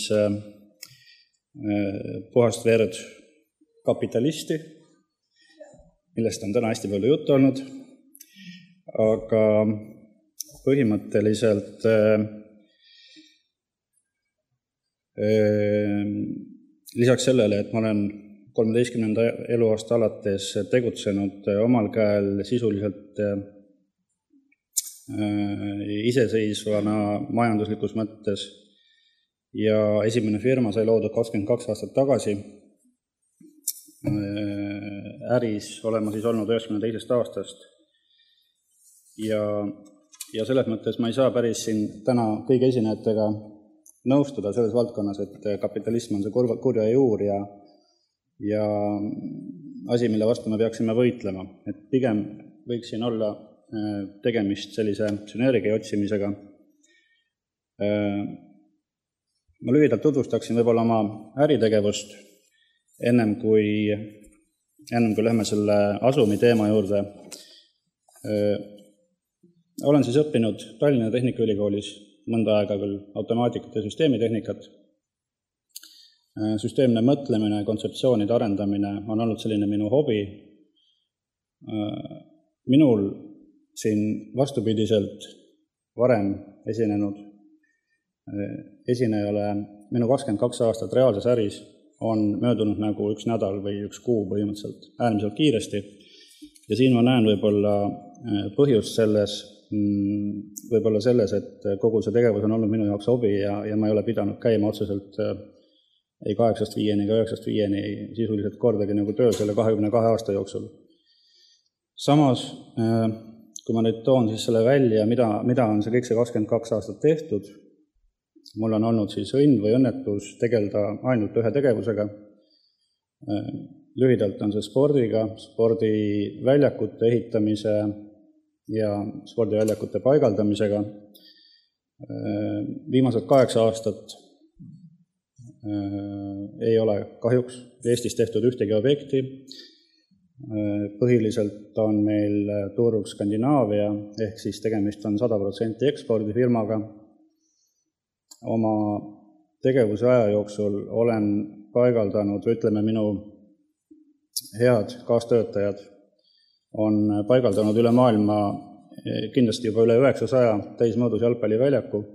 E: puhast verd kapitalisti, millest on täna hästi palju juttu olnud, aga põhimõtteliselt äh, äh, lisaks sellele, et ma olen kolmeteistkümnenda eluaasta alates tegutsenud omal käel sisuliselt äh, iseseisvana majanduslikus mõttes ja esimene firma sai loodud kakskümmend kaks aastat tagasi. Äris olema siis olnud üheksakümne teisest aastast ja, ja selles mõttes ma ei saa päris siin täna kõigi esinejatega nõustuda selles valdkonnas, et kapitalism on see kurja juur ja, ja asi, mille vastu me peaksime võitlema. Et pigem võiks siin olla tegemist sellise sünergia otsimisega. Ma lühidalt tutvustaksin võib-olla oma äritegevust ennem kui, ennem kui lähme selle asumi teema juurde. Olen siis õppinud Tallinna Tehnikaülikoolis mõnda aega küll automaatikat ja süsteemitehnikat. Süsteemne mõtlemine, kontseptsioonide arendamine on olnud selline minu hobi. Minul siin vastupidiselt varem esinenud esinejale minu kakskümmend kaks aastat reaalses äris on möödunud nagu üks nädal või üks kuu põhimõtteliselt äärmiselt kiiresti. Ja siin ma näen võib-olla põhjust selles, võib-olla selles, et kogu see tegevus on olnud minu jaoks hobi ja, ja ma ei ole pidanud käima otseselt ei kaheksast viieni ega üheksast viieni sisuliselt kordagi nagu tööl selle kahekümne kahe aasta jooksul. Samas, kui ma nüüd toon siis selle välja, mida, mida on see kõik see kakskümmend kaks aastat tehtud, mul on olnud siis õnn või õnnetus tegelda ainult ühe tegevusega. Lühidalt on see spordiga, spordiväljakute ehitamise ja spordiväljakute paigaldamisega. Viimased kaheksa aastat ei ole kahjuks Eestis tehtud ühtegi objekti. Põhiliselt on meil turg Skandinaavia, ehk siis tegemist on sada protsenti ekspordifirmaga. Oma tegevuse aja jooksul olen paigaldanud, ütleme minu head kaastöötajad, on paigaldanud üle maailma kindlasti juba üle üheksasaja täismõõdus jalgpalliväljaku.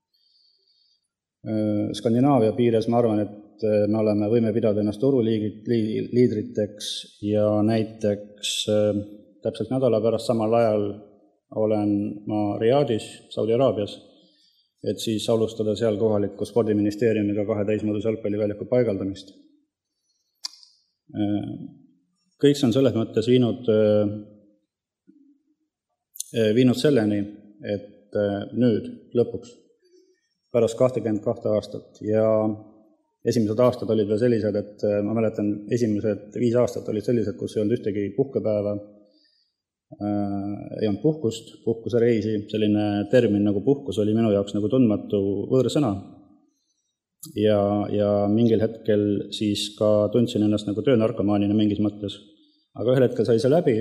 E: Skandinaavia piires ma arvan, et me oleme, võime pidada ennast turuliidriteks ja näiteks täpselt nädala pärast samal ajal olen ma Riyadis, Saudi Araabias, et siis alustada seal kohaliku spordiministeeriumiga kahe täismõõdus jalgpalliväljaku paigaldamist. Kõik see on selles mõttes viinud, viinud selleni, et nüüd lõpuks pärast kakskümmend kaks aastat ja esimesed aastad olid veel sellised, et ma mäletan, esimesed viis aastat olid sellised, kus ei olnud ühtegi puhkepäeva, ei olnud puhkust, puhkusereisi, selline termin nagu puhkus oli minu jaoks nagu tundmatu võõrsõna ja, ja mingil hetkel siis ka tundsin ennast nagu töönarkomaanina mingis mõttes, aga ühel hetkel sai see läbi.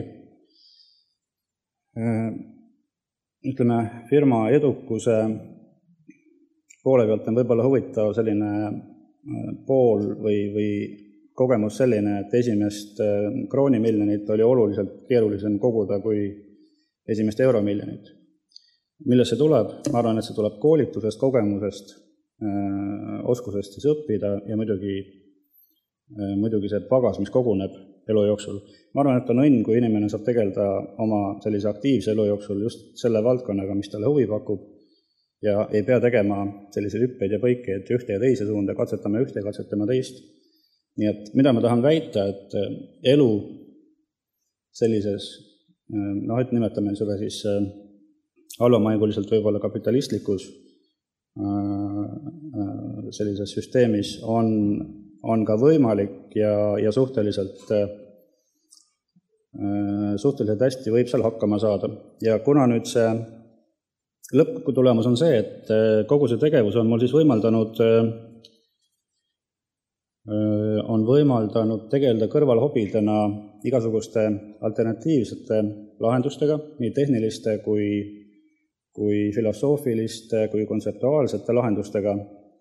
E: Ütleme, firma edukuse poole pealt on võib-olla huvitav selline pool või, või kogemus selline, et esimest kroonimiljonit oli oluliselt keerulisem koguda kui esimest euromiljonit. Millest see tuleb? Ma arvan, et see tuleb koolitusest, kogemusest, oskusest siis õppida ja muidugi, muidugi see pagas, mis koguneb elu jooksul. Ma arvan, et on õnn, kui inimene saab tegeleda oma sellise aktiivse elu jooksul just selle valdkonnaga, mis talle huvi pakub, ja ei pea tegema sellise hüppeid ja põikeid ühte ja teise suunda, katsetame ühte ja katsetame teist. Nii et mida ma tahan väita, et elu sellises, noh, et nimetame seda siis allamaiguliselt võib-olla kapitalistlikus sellises süsteemis on, on ka võimalik ja, ja suhteliselt, suhteliselt hästi võib seal hakkama saada. Ja kuna nüüd see lõpku tulemus on see, et kogu see tegevus on mul siis võimaldanud, on võimaldanud tegeleda kõrvalhobidena igasuguste alternatiivsete lahendustega, nii tehniliste kui, kui filosoofiliste kui kontseptuaalsete lahendustega.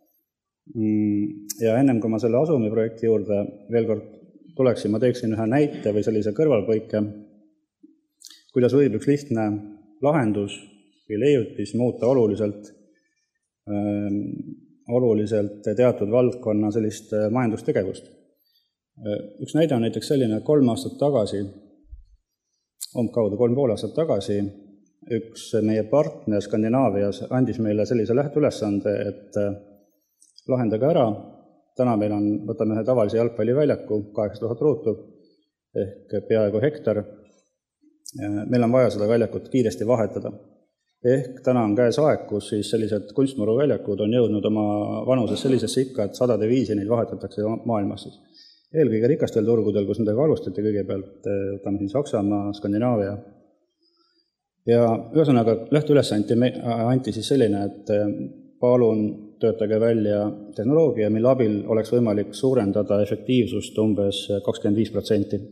E: Ja ennem kui ma selle asumiprojekti juurde veel kord tuleksin, ma teeksin ühe näite või sellise kõrvalpõike, kuidas võib üks lihtne lahendus või leiutis muuta oluliselt, äh, oluliselt teatud valdkonna sellist majandustegevust. Üks näide on näiteks selline, et kolm aastat tagasi, umbkaudu kolm pool aastat tagasi, üks meie partner Skandinaavias andis meile sellise lähteülesande, et lahendage ära, täna meil on, võtame ühe tavalise jalgpalliväljaku, kaheksa tuhat ruutu, ehk peaaegu hektar, meil on vaja seda väljakut kiiresti vahetada. Ehk täna on käes aeg, kus siis sellised kunstmuruväljakud on jõudnud oma vanuses sellisesse ikka, et sadade viisi neid vahetatakse maailmas. Eelkõige rikastel turgudel, kus nendega alustati kõigepealt, võtame siin Saksamaa, Skandinaavia. Ja ühesõnaga lähteüles anti, anti siis selline, et palun töötage välja tehnoloogia, mille abil oleks võimalik suurendada efektiivsust umbes kakskümmend viis protsenti.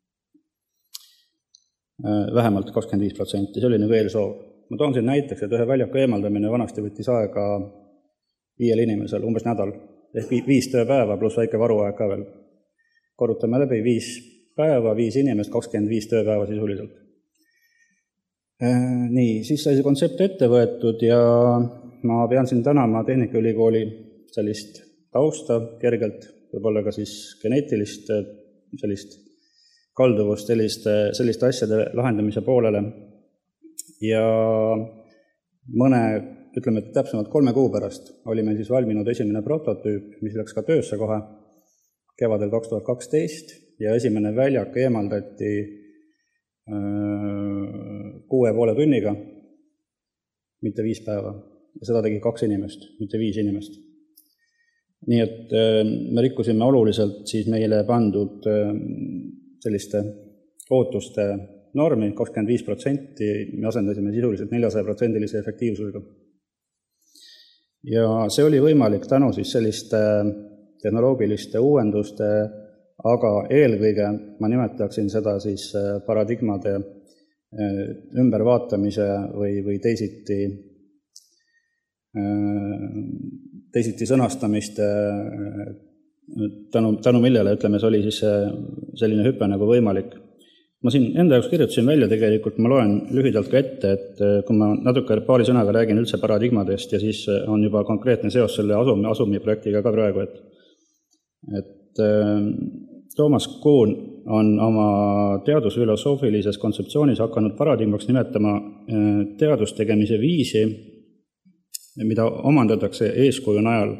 E: Vähemalt kakskümmend viis protsenti, see oli nagu eelsoov. Ma toon siin näiteks, et ühe väljaku eemaldamine vanasti võttis aega viiel inimesel umbes nädal, ehk viis tööpäeva pluss väike varuaeg ka veel. Korrutame läbi viis päeva, viis inimest, kakskümmend viis tööpäeva sisuliselt. Nii, siis sai see kontsept ette võetud ja ma pean siin tänama Tehnikaülikooli sellist tausta kergelt, võib-olla ka siis geneetilist sellist kalduvust selliste, selliste asjade lahendamise poolele. Ja mõne, ütleme, täpsemalt kolme kuu pärast oli meil siis valminud esimene prototüüp, mis läks ka töösse kohe kevadel kaks tuhat kaksteist ja esimene väljak eemaldati kuue poole tunniga, mitte viis päeva. Ja seda tegi kaks inimest, mitte viis inimest. Nii et me rikkusime oluliselt siis meile pandud selliste ootuste normi, kakskümmend viis protsenti, me asendasime sisuliselt neljasaja protsendilise efektiivsusega. Ja see oli võimalik tänu siis selliste tehnoloogiliste uuenduste, aga eelkõige ma nimetaksin seda siis paradigmade ümbervaatamise või, või teisiti, teisiti sõnastamiste tänu, tänu millele, ütleme, see oli siis selline hüpe nagu võimalik. Ma siin enda jaoks kirjutasin välja tegelikult, ma loen lühidalt ka ette, et kui ma natuke paari sõnaga räägin üldse paradigmadest ja siis on juba konkreetne seos selle asumi, asumi projektiga ka praegu, et, et Toomas Kuhn on oma teadusfilosoofilises kontseptsioonis hakanud paradigmaks nimetama teadustegemise viisi, mida omandatakse eeskuju najal.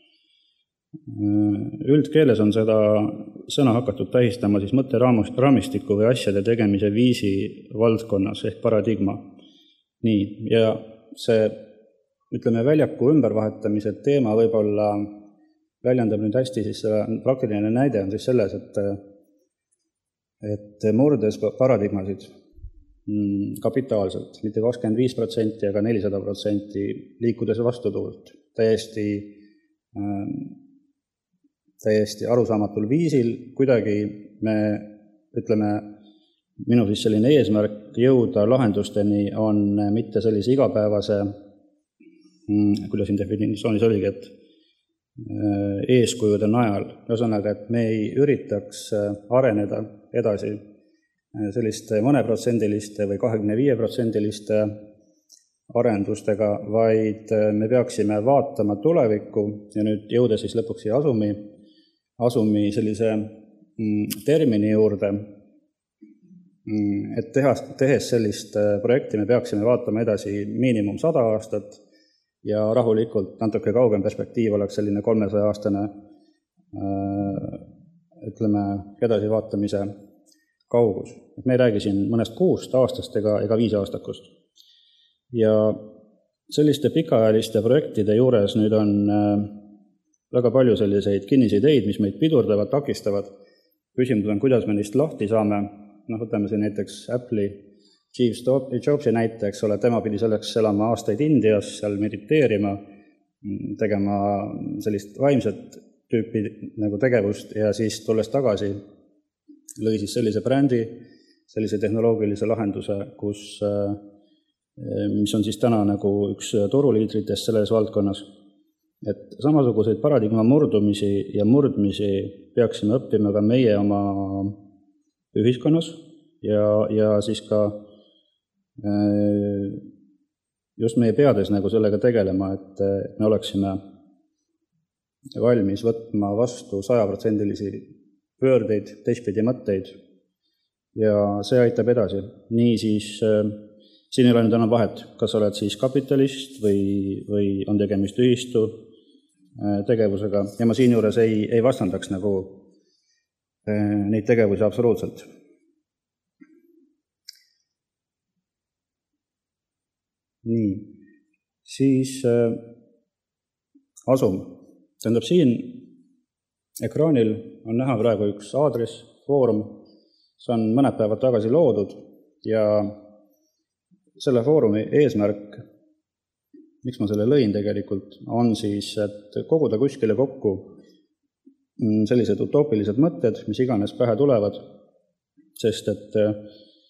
E: Üldkeeles on seda sõna hakatud tähistama siis mõtteraamistiku või asjade tegemise viisi valdkonnas ehk paradigma. Nii, ja see, ütleme, väljaku ümbervahetamise teema võib-olla väljendab nüüd hästi, siis selle praktiline näide on siis selles, et, et murdes paradigmasid kapitaalselt, mitte kakskümmend viis protsenti, aga nelisada protsenti liikudes vastutuult, täiesti täiesti arusaamatul viisil, kuidagi me, ütleme, minu siis selline eesmärk jõuda lahendusteni on mitte sellise igapäevase, kuidas siin definitsioonis oligi, et eeskujude najal, ühesõnaga, et me ei üritaks areneda edasi selliste mõneprotsendiliste või kahekümne viie protsendiliste arendustega, vaid me peaksime vaatama tulevikku ja nüüd jõuda siis lõpuks siia asumi, asumi sellise termini juurde, et teha, tehes sellist projekti me peaksime vaatama edasi miinimum sada aastat ja rahulikult natuke kaugem perspektiiv oleks selline kolmesaja aastane, ütleme, edasi vaatamise kaugus. Et me ei räägi siin mõnest kuust aastast ega, ega viis aastakust. Ja selliste pikaajaliste projektide juures nüüd on väga palju selliseid kinnisideid, mis meid pidurdavad, takistavad. Küsimus on, kuidas me neist lahti saame. Noh, võtame siin näiteks Apple'i Steve Jobsi näite, eks ole, tema pidi selleks elama aastaid Indias, seal mediteerima, tegema sellist vaimset tüüpi nagu tegevust ja siis tulles tagasi lõi siis sellise brändi, sellise tehnoloogilise lahenduse, kus, mis on siis täna nagu üks turuliidritest selles valdkonnas. Et samasuguseid paradigma murdumisi ja murdmisi peaksime õppima ka meie oma ühiskonnas ja, ja siis ka just meie peades nagu sellega tegelema, et me oleksime valmis võtma vastu sajaprotsendilisi pöördeid, teistpidi mõtteid ja see aitab edasi. Nii siis siin ei ole nüüd enam vahet, kas oled siis kapitalist või, või on tegemist ühistu tegevusega ja ma siin juures ei, ei vastandaks nagu neid tegevusi absoluutselt. Nii, siis äh, asum. Tähendab, siin ekraanil on näha praegu üks aadress, foorum, see on mõned päevad tagasi loodud ja selle foorumi eesmärk, miks ma selle lõin tegelikult, on siis, et koguda kuskile kokku sellised utoopilised mõtted, mis iganes pähe tulevad, sest et äh,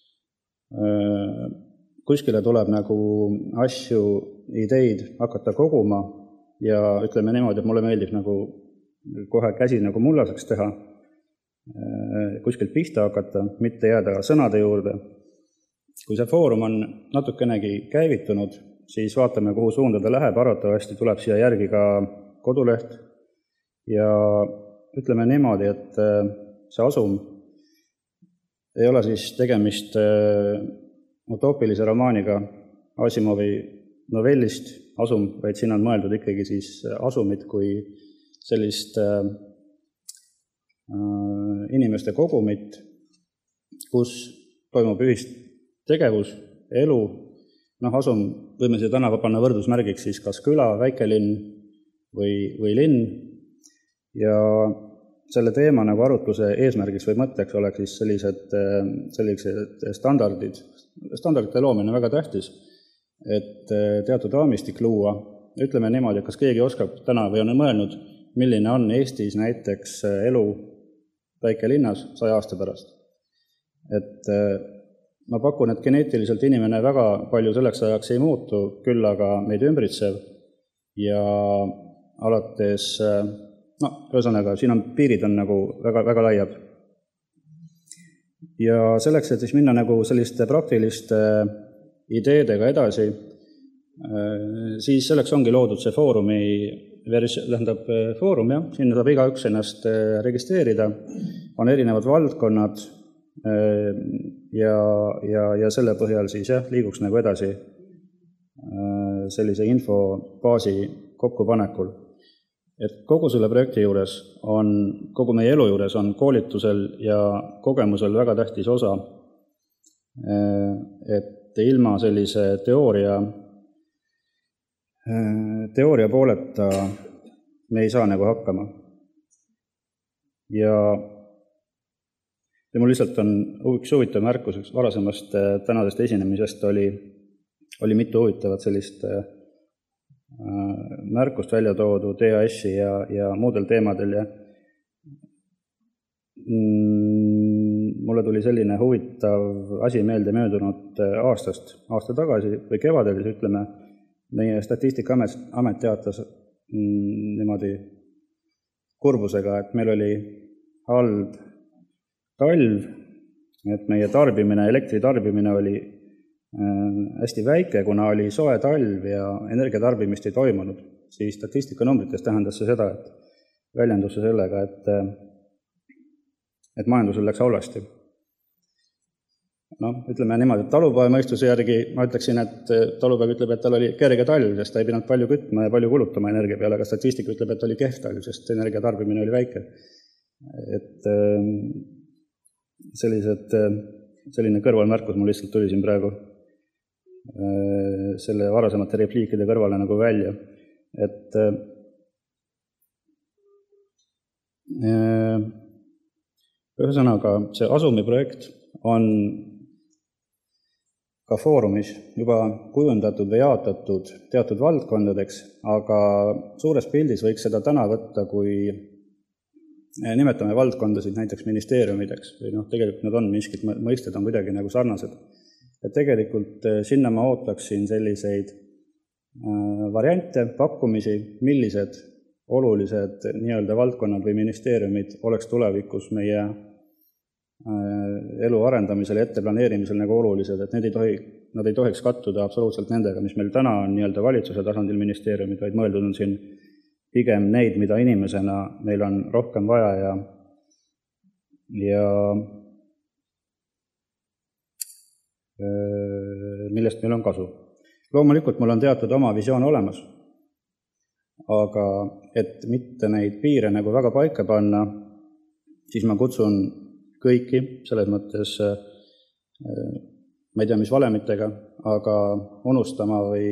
E: kuskile tuleb nagu asju, ideid hakata koguma ja ütleme niimoodi, et mulle meeldib nagu kohe käsi nagu mullaseks teha, kuskilt pihta hakata, mitte jääda sõnade juurde. Kui see foorum on natukenegi käivitunud, siis vaatame, kuhu suunda ta läheb, arvatavasti tuleb siia järgi ka koduleht ja ütleme niimoodi, et see asum ei ole siis tegemist utoopilise romaaniga Asimovi novellist asum, vaid siin on mõeldud ikkagi siis asumit kui sellist äh, inimeste kogumit, kus toimub ühist tegevus, elu, noh asum, võime siia tänava panna võrdusmärgiks siis kas küla, väikelinn või, või linn ja selle teema nagu arutluse eesmärgiks või mõtteks oleks siis sellised, sellised standardid. Standardite loomine on väga tähtis, et teatud raamistik luua. Ütleme niimoodi, et kas keegi oskab täna või on mõelnud, milline on Eestis näiteks elu väikelinnas saja aasta pärast. Et ma pakun, et geneetiliselt inimene väga palju selleks ajaks ei muutu, küll aga meid ümbritsev ja alates, no, ühesõnaga, siin on piirid on nagu väga, väga laiad. Ja selleks, et siis minna nagu selliste praktiliste ideedega edasi, siis selleks ongi loodud see foorumi vers-, lähendab foorum, jah, sinna saab igaüks ennast registreerida, on erinevad valdkonnad ja, ja, ja selle põhjal siis jah, liiguks nagu edasi sellise infobaasi kokkupanekul. Et kogu selle projekti juures on, kogu meie elu juures on koolitusel ja kogemusel väga tähtis osa, et ilma sellise teooria teooria pooleta me ei saa nagu hakkama. Ja, ja mul lihtsalt on üks huvitav märkus, üks varasemast tänasest esinemisest oli, oli mitu huvitavat sellist äh, märkust välja toodud E A S-i ja, ja muudel teemadel ja mm, mulle tuli selline huvitav asi meelde möödunud aastast, aasta tagasi või kevadel, siis ütleme, meie Statistikaamet amet teatas mm, niimoodi kurbusega, et meil oli halb talv, et meie tarbimine, elektritarbimine oli äh, hästi väike, kuna oli soe talv ja energiatarbimist ei toimunud, siis statistikanumbrites tähendas see seda, et väljendus see sellega, et, et majandusel läks halvasti. No, ütleme niimoodi, et talupoja mõistuse järgi ma ütleksin, et talupoeg ütleb, et tal oli kerge talv, sest ta ei pidanud palju kütma ja palju kulutama energia peale, aga statistika ütleb, et oli kehv talv, sest energia tarbimine oli väike. Et sellised, selline kõrvalmärkus mul lihtsalt tuli siin praegu selle varasemate repliikide kõrvale nagu välja. Et ühesõnaga, see Asumi projekt on ka foorumis juba kujundatud või jaotatud teatud valdkondadeks, aga suures pildis võiks seda täna võtta, kui nimetame valdkondasid näiteks ministeeriumideks või noh, tegelikult nad on miskid mõisted on kuidagi nagu sarnased. Ja tegelikult sinna ma ootaksin selliseid variante, pakkumisi, millised olulised nii-öelda valdkonnad või ministeeriumid oleks tulevikus meie elu arendamisel ja etteplaneerimisel nagu olulised, et need ei tohi, nad ei tohiks kattuda absoluutselt nendega, mis meil täna on nii-öelda valitsuse tasandil ministeeriumid, vaid mõeldud on siin pigem neid, mida inimesena meil on rohkem vaja ja, ja millest meil on kasu. Loomulikult mul on teatud oma visioon olemas, aga et mitte neid piire nagu väga paika panna, siis ma kutsun kõiki, selles mõttes ma ei tea, mis valemitega, aga unustama või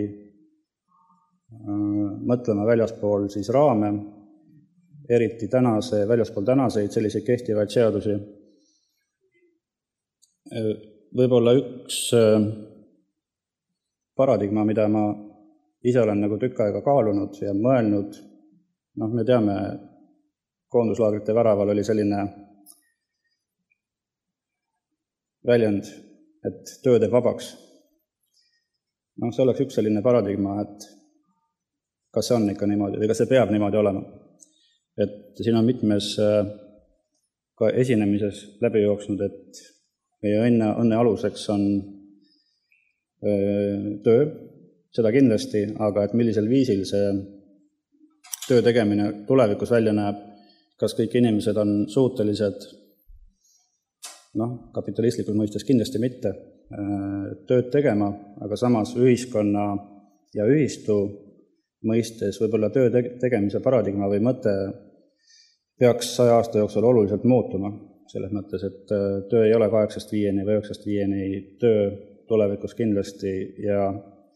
E: mõtlema väljaspool siis raame, eriti tänase, väljaspool tänaseid selliseid kehtivaid seadusi. Võib-olla üks paradigma, mida ma ise olen nagu tükk aega kaalunud ja mõelnud, noh, me teame, koonduslaagrite väraval oli selline väljend, et töö teeb vabaks. No, see oleks üks selline paradigma, et kas see on ikka niimoodi või kas see peab niimoodi olema. Et siin on mitmes ka esinemises läbi jooksnud, et meie õnne, õnne aluseks on öö, töö, seda kindlasti, aga et millisel viisil see töö tegemine tulevikus välja näeb, kas kõik inimesed on suutelised noh, kapitalistlikult mõistes kindlasti mitte tööd tegema, aga samas ühiskonna ja ühistu mõistes võib-olla töö tegemise paradigma või mõte peaks saja aasta jooksul oluliselt muutuma. Selles mõttes, et töö ei ole kaheksast viieni või üheksast viieni töö tulevikus kindlasti ja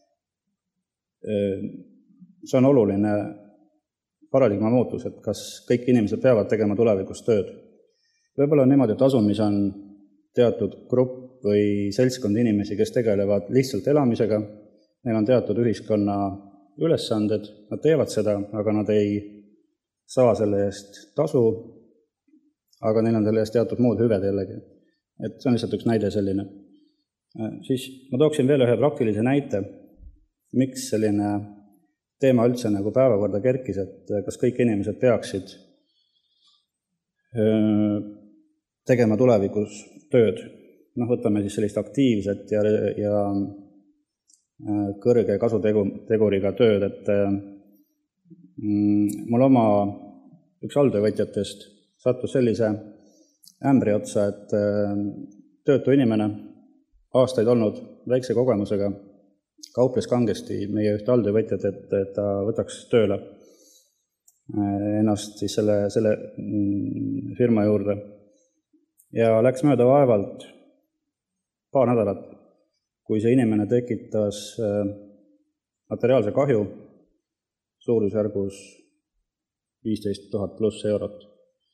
E: see on oluline paradigma muutus, et kas kõik inimesed peavad tegema tulevikus tööd. Võib-olla on niimoodi, et Asumis on teatud grupp või seltskond inimesi, kes tegelevad lihtsalt elamisega, neil on teatud ühiskonna ülesanded, nad teevad seda, aga nad ei saa selle eest tasu, aga neil on selle eest teatud muud hüved jällegi. Et see on lihtsalt üks näide selline. Siis ma tooksin veel ühe praktilise näite, miks selline teema üldse nagu päevakorda kerkis, et kas kõik inimesed peaksid tegema tulevikus tööd. Noh, võtame siis sellist aktiivset ja, ja kõrge kasuteguriga tööd, et mul oma üks alltöövõtjatest sattus sellise ämbri otsa, et töötu inimene, aastaid olnud väikse kogemusega, kauples kangesti meie ühte alltöövõtjat, et ta võtaks tööle ennast siis selle, selle firma juurde. Ja läks mööda vaevalt paar nädalat, kui see inimene tekitas materiaalse kahju suurusjärgus viisteist tuhat pluss eurot.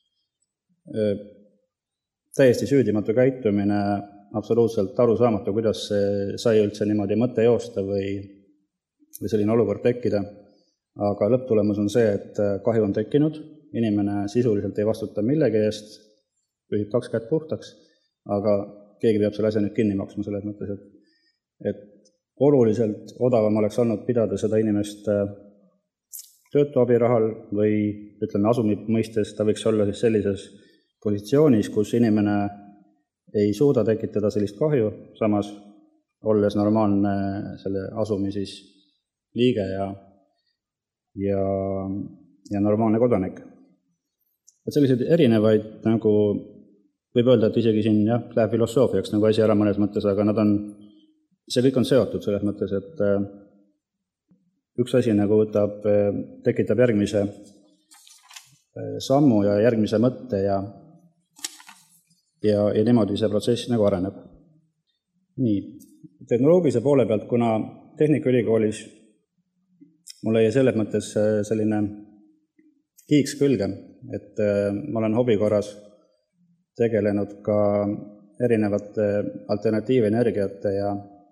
E: Täiesti süüdimatu käitumine, absoluutselt arusaamatu, kuidas see sai üldse niimoodi mõte joosta või, või selline olukord tekkida. Aga lõpptulemus on see, et kahju on tekkinud, inimene sisuliselt ei vastuta millegi eest, pühib kaks kätt puhtaks, aga keegi peab selle asja nüüd kinni maksma selles mõttes, et, et oluliselt odavam oleks olnud pidada seda inimest töötuabirahal või ütleme asumi mõistes, ta võiks olla siis sellises positsioonis, kus inimene ei suuda tekitada sellist kahju, samas olles normaalne selle asumi siis liige ja, ja, ja normaalne kodanik. Et selliseid erinevaid nagu võib öelda, et isegi siin jah, läheb filosoofiaks nagu asi ära mõnes mõttes, aga nad on, see kõik on seotud selles mõttes, et üks asi nagu võtab, tekitab järgmise sammu ja järgmise mõtte ja, ja, ja niimoodi see protsess nagu areneb. Nii, tehnoloogilise poole pealt, kuna Tehnikaülikoolis mul jäi selles mõttes selline kiiks külge, et ma olen hobikorras tegelenud ka erinevate alternatiivenergiate ja,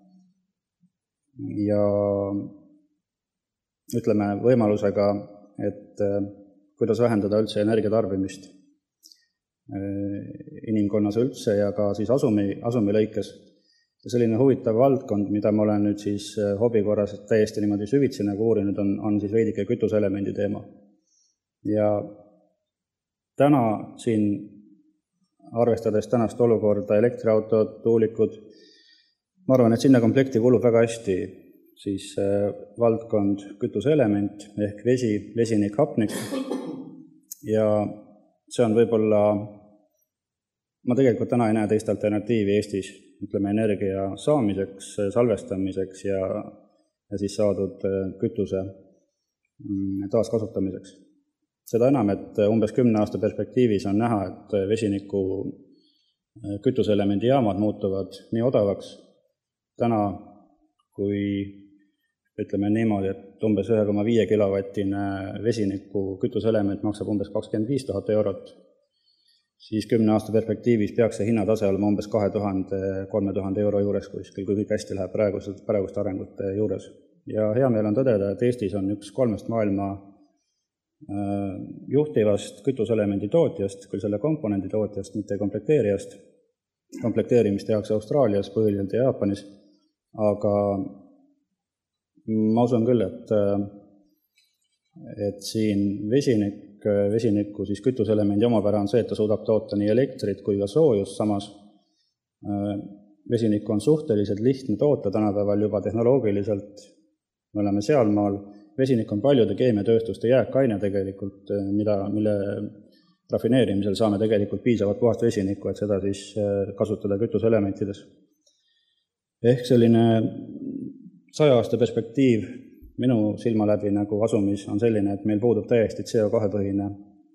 E: ja ütleme võimalusega, et kuidas vähendada üldse energiatarbimist inimkonnas üldse ja ka siis asumi, asumi lõikes. Ja selline huvitav valdkond, mida ma olen nüüd siis hobikorras täiesti niimoodi süvitsi nagu uurinud, on, on siis veidike kütuselemendi teema. Ja täna siin arvestades tänast olukorda, elektriautod, tuulikud, ma arvan, et sinna komplekti kulub väga hästi siis valdkond kütuseelement ehk vesi, vesinik, hapnik ja see on võib-olla, ma tegelikult täna ei näe teist alternatiivi Eestis, ütleme energia saamiseks, salvestamiseks ja, ja siis saadud kütuse taaskasutamiseks. Seda enam, et umbes kümne aasta perspektiivis on näha, et vesiniku kütuseelemendi jaamad muutuvad nii odavaks täna, kui ütleme niimoodi, et umbes üks koma viis kilovatine vesiniku kütuseelement maksab umbes kakskümmend viis tuhat eurot, siis kümne aasta perspektiivis peaks see hinnatase olema umbes kahe tuhande kolme tuhande euro juures kuskil, kui kõik hästi läheb praeguste, praeguste arengute juures. Ja hea meel on tõdeda, et Eestis on üks kolmest maailma juhtivast kütuselemendi tootjast, küll selle komponendi tootjast, mitte komplekteerijast. Komplekteerimist tehakse Austraalias, põhiliselt ja Jaapanis, aga ma usun küll, et, et siin vesinik, vesiniku siis kütuselemendi omapära on see, et ta suudab toota nii elektrit kui ka soojust, samas vesinikku on suhteliselt lihtne toota tänapäeval juba tehnoloogiliselt, me oleme sealmaal. Vesinik on paljude keemiatööstuste jääkaine tegelikult, mida, mille rafineerimisel saame tegelikult piisavalt puhast vesinikku, et seda siis kasutada kütuselementides. Ehk selline saja aasta perspektiiv minu silma läbi nagu asumis on selline, et meil puudub täiesti C O kahe põhine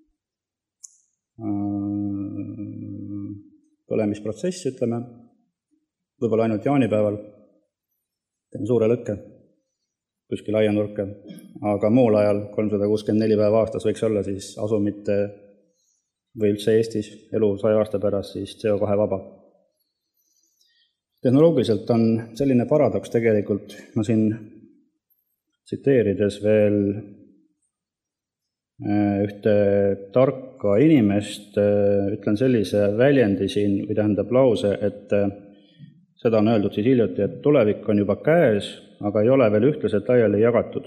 E: põlemisprotsess, ütleme, võib-olla ainult jaanipäeval, teeme suure lõkke, kuskil aianurke, aga muul ajal kolmsada kuuskümmend neli päeva aastas võiks olla siis asumite või üldse Eestis elu saja aasta pärast siis C O kahe vaba. Tehnoloogiliselt on selline paradoks tegelikult, ma siin tsiteerides veel ühte tarka inimest, ütlen sellise väljendi siin, või tähendab lause, et seda on öeldud siis hiljuti, et tulevik on juba käes, aga ei ole veel ühtlaselt laiali jagatud.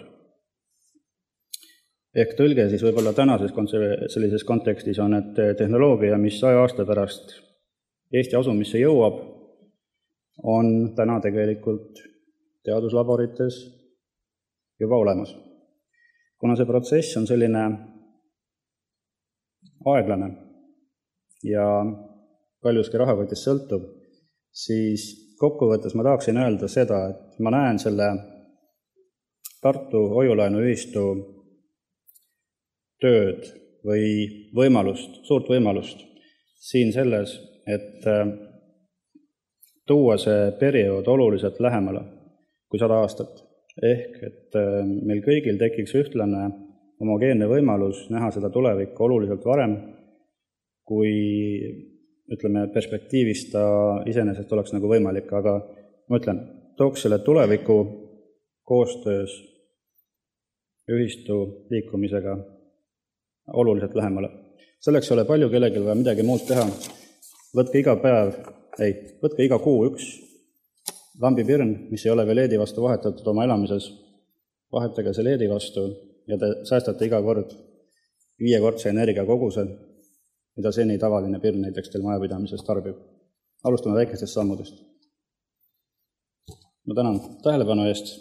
E: Ehk tõlge siis võib-olla tänases sellises kontekstis on, et tehnoloogia, mis saja aasta pärast Eesti asumisse jõuab, on täna tegelikult teaduslaborites juba olemas. Kuna see protsess on selline aeglane ja paljuski rahakotist sõltub, siis kokkuvõttes ma tahaksin öelda seda, et ma näen selle Tartu hoiulaenuühistu tööd või võimalust, suurt võimalust siin selles, et tuua see periood oluliselt lähemale kui sada aastat. Ehk, et meil kõigil tekiks ühtlane homogeenne võimalus näha seda tulevikku oluliselt varem, kui ütleme, perspektiivist ta iseenesest oleks nagu võimalik, aga ma ütlen, tooks selle tuleviku koostöös ühistu liikumisega oluliselt lähemale. Selleks ei ole palju kellelgi vaja midagi muud teha. Võtke iga päev, ei, võtke iga kuu üks lambipirn, mis ei ole veel leedi vastu vahetatud oma elamises, vahetage see leedi vastu ja te säästate iga kord viiekordse energiakoguse, mida seni tavaline pirn näiteks teil majapidamises tarbib. Alustame väikestest sammudest. Ma tänan tähelepanu eest.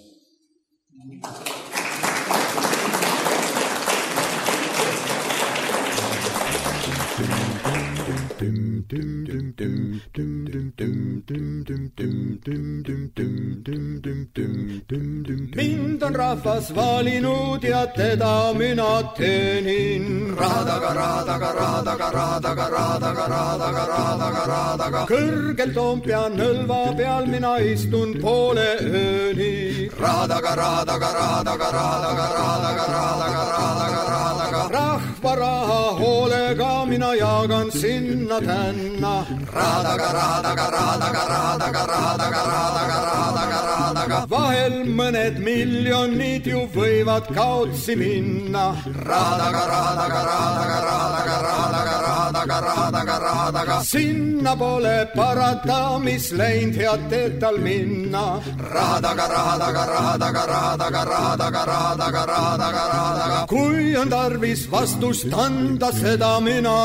F: Mind on rahvas valinud ja teda mina teenin. Raadaga, raadaga, raadaga, raadaga, raadaga, raadaga, raadaga, raadaga. Kõrgel Toompea nõlva peal mina istun poole ööni. Raadaga, raadaga, raadaga, raadaga, raadaga, raadaga, raadaga, raadaga. Rahva raha hoolega mina jagan sinna tänna. Raadaga, raadaga, raadaga, raadaga, raadaga, raadaga, raadaga, raadaga. Vahel mõned miljonid ju võivad kaotsi minna. Raadaga, raadaga, raadaga, raadaga, raadaga, raadaga, raadaga, raadaga. Sinna pole parata, mis läinud head teed tal minna. Raadaga, raadaga, raadaga, raadaga, raadaga, raadaga, raadaga, raadaga. Kui on tarvis vastust anda, seda mina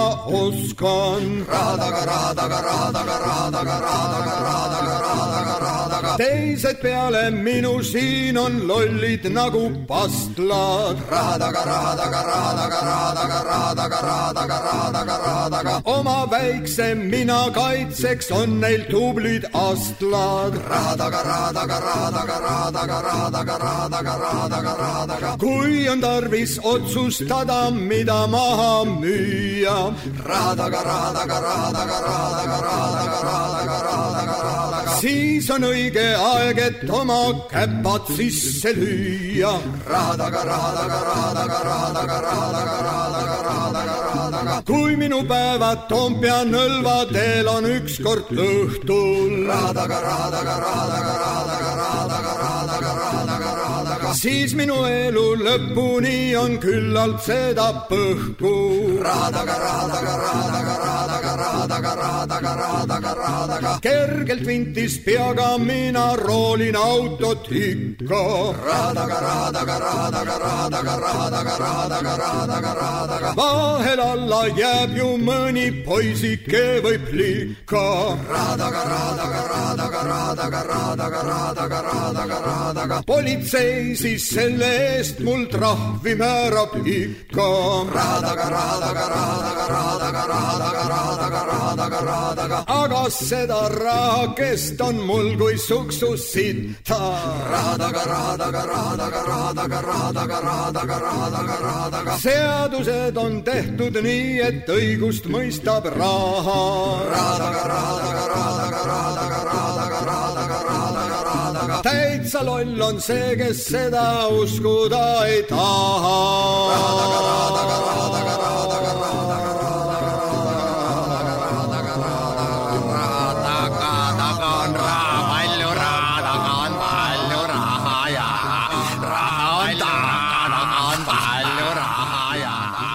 F: oskan. Raadaga, raadaga, raadaga, raadaga, raadaga, raadaga, raadaga, raadaga. Teised peale minu siin on lollid nagu pastlad. Raadaga, raadaga, raadaga, raadaga, raadaga, raadaga, raadaga, raadaga. Oma väikse mina kaitseks on neil tublid astlad. Raadaga, raadaga, raadaga, raadaga, raadaga, raadaga, raadaga, raadaga. Kui on tarvis otsustada, mida maha müüa. Raadaga, raadaga, raadaga, raadaga, raadaga, raadaga, raadaga, raadaga. Siis on õige aeg, et oma käpad sisse lüüa. Raadaga, raadaga, raadaga, raadaga, raadaga, raadaga, raadaga, raadaga. Kui minu päevad Toompea nõlva teel on ükskord õhtul. Raadaga, raadaga, raadaga, raadaga, raadaga, raadaga, raadaga, raadaga. Siis minu elu lõpuni on küllalt seda põhku. Raadaga, raadaga, raadaga, raadaga, raadaga, raadaga, raadaga, raadaga. Kergelt vintis peaga mina roolin autot ikka. Raadaga, raadaga, raadaga, raadaga, raadaga, raadaga, raadaga, raadaga. Vahel alla jääb ju mõni poisike või plika. Raadaga, raadaga, raadaga, raadaga, raadaga, raadaga, raadaga, raadaga. Politsei siis selle eest mul trahvi määrab ikka. Raadaga, raadaga, raadaga, raadaga, raadaga, raadaga, raadaga, raadaga. Aga seda rahakest on mul kui suksu sitta. Raadaga, raadaga, raadaga, raadaga, raadaga, raadaga, raadaga, raadaga. Seadused on tehtud nii, et õigust mõistab raha. Raadaga, raadaga, raadaga, raadaga, raadaga, raadaga, raadaga, raadaga. Täitsa loll on see, kes seda uskuda ei taha. Raadaga, raadaga, raadaga, raadaga, raadaga, raadaga, raadaga, raadaga, raadaga, raadaga, taga on raha, palju raha, taga on palju raha ja raha on taga, taga on palju raha ja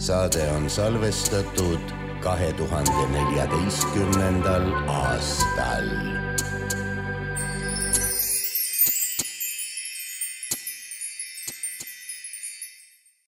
B: Saade on salvestatud kahe tuhande neljateistkümnendal aastal.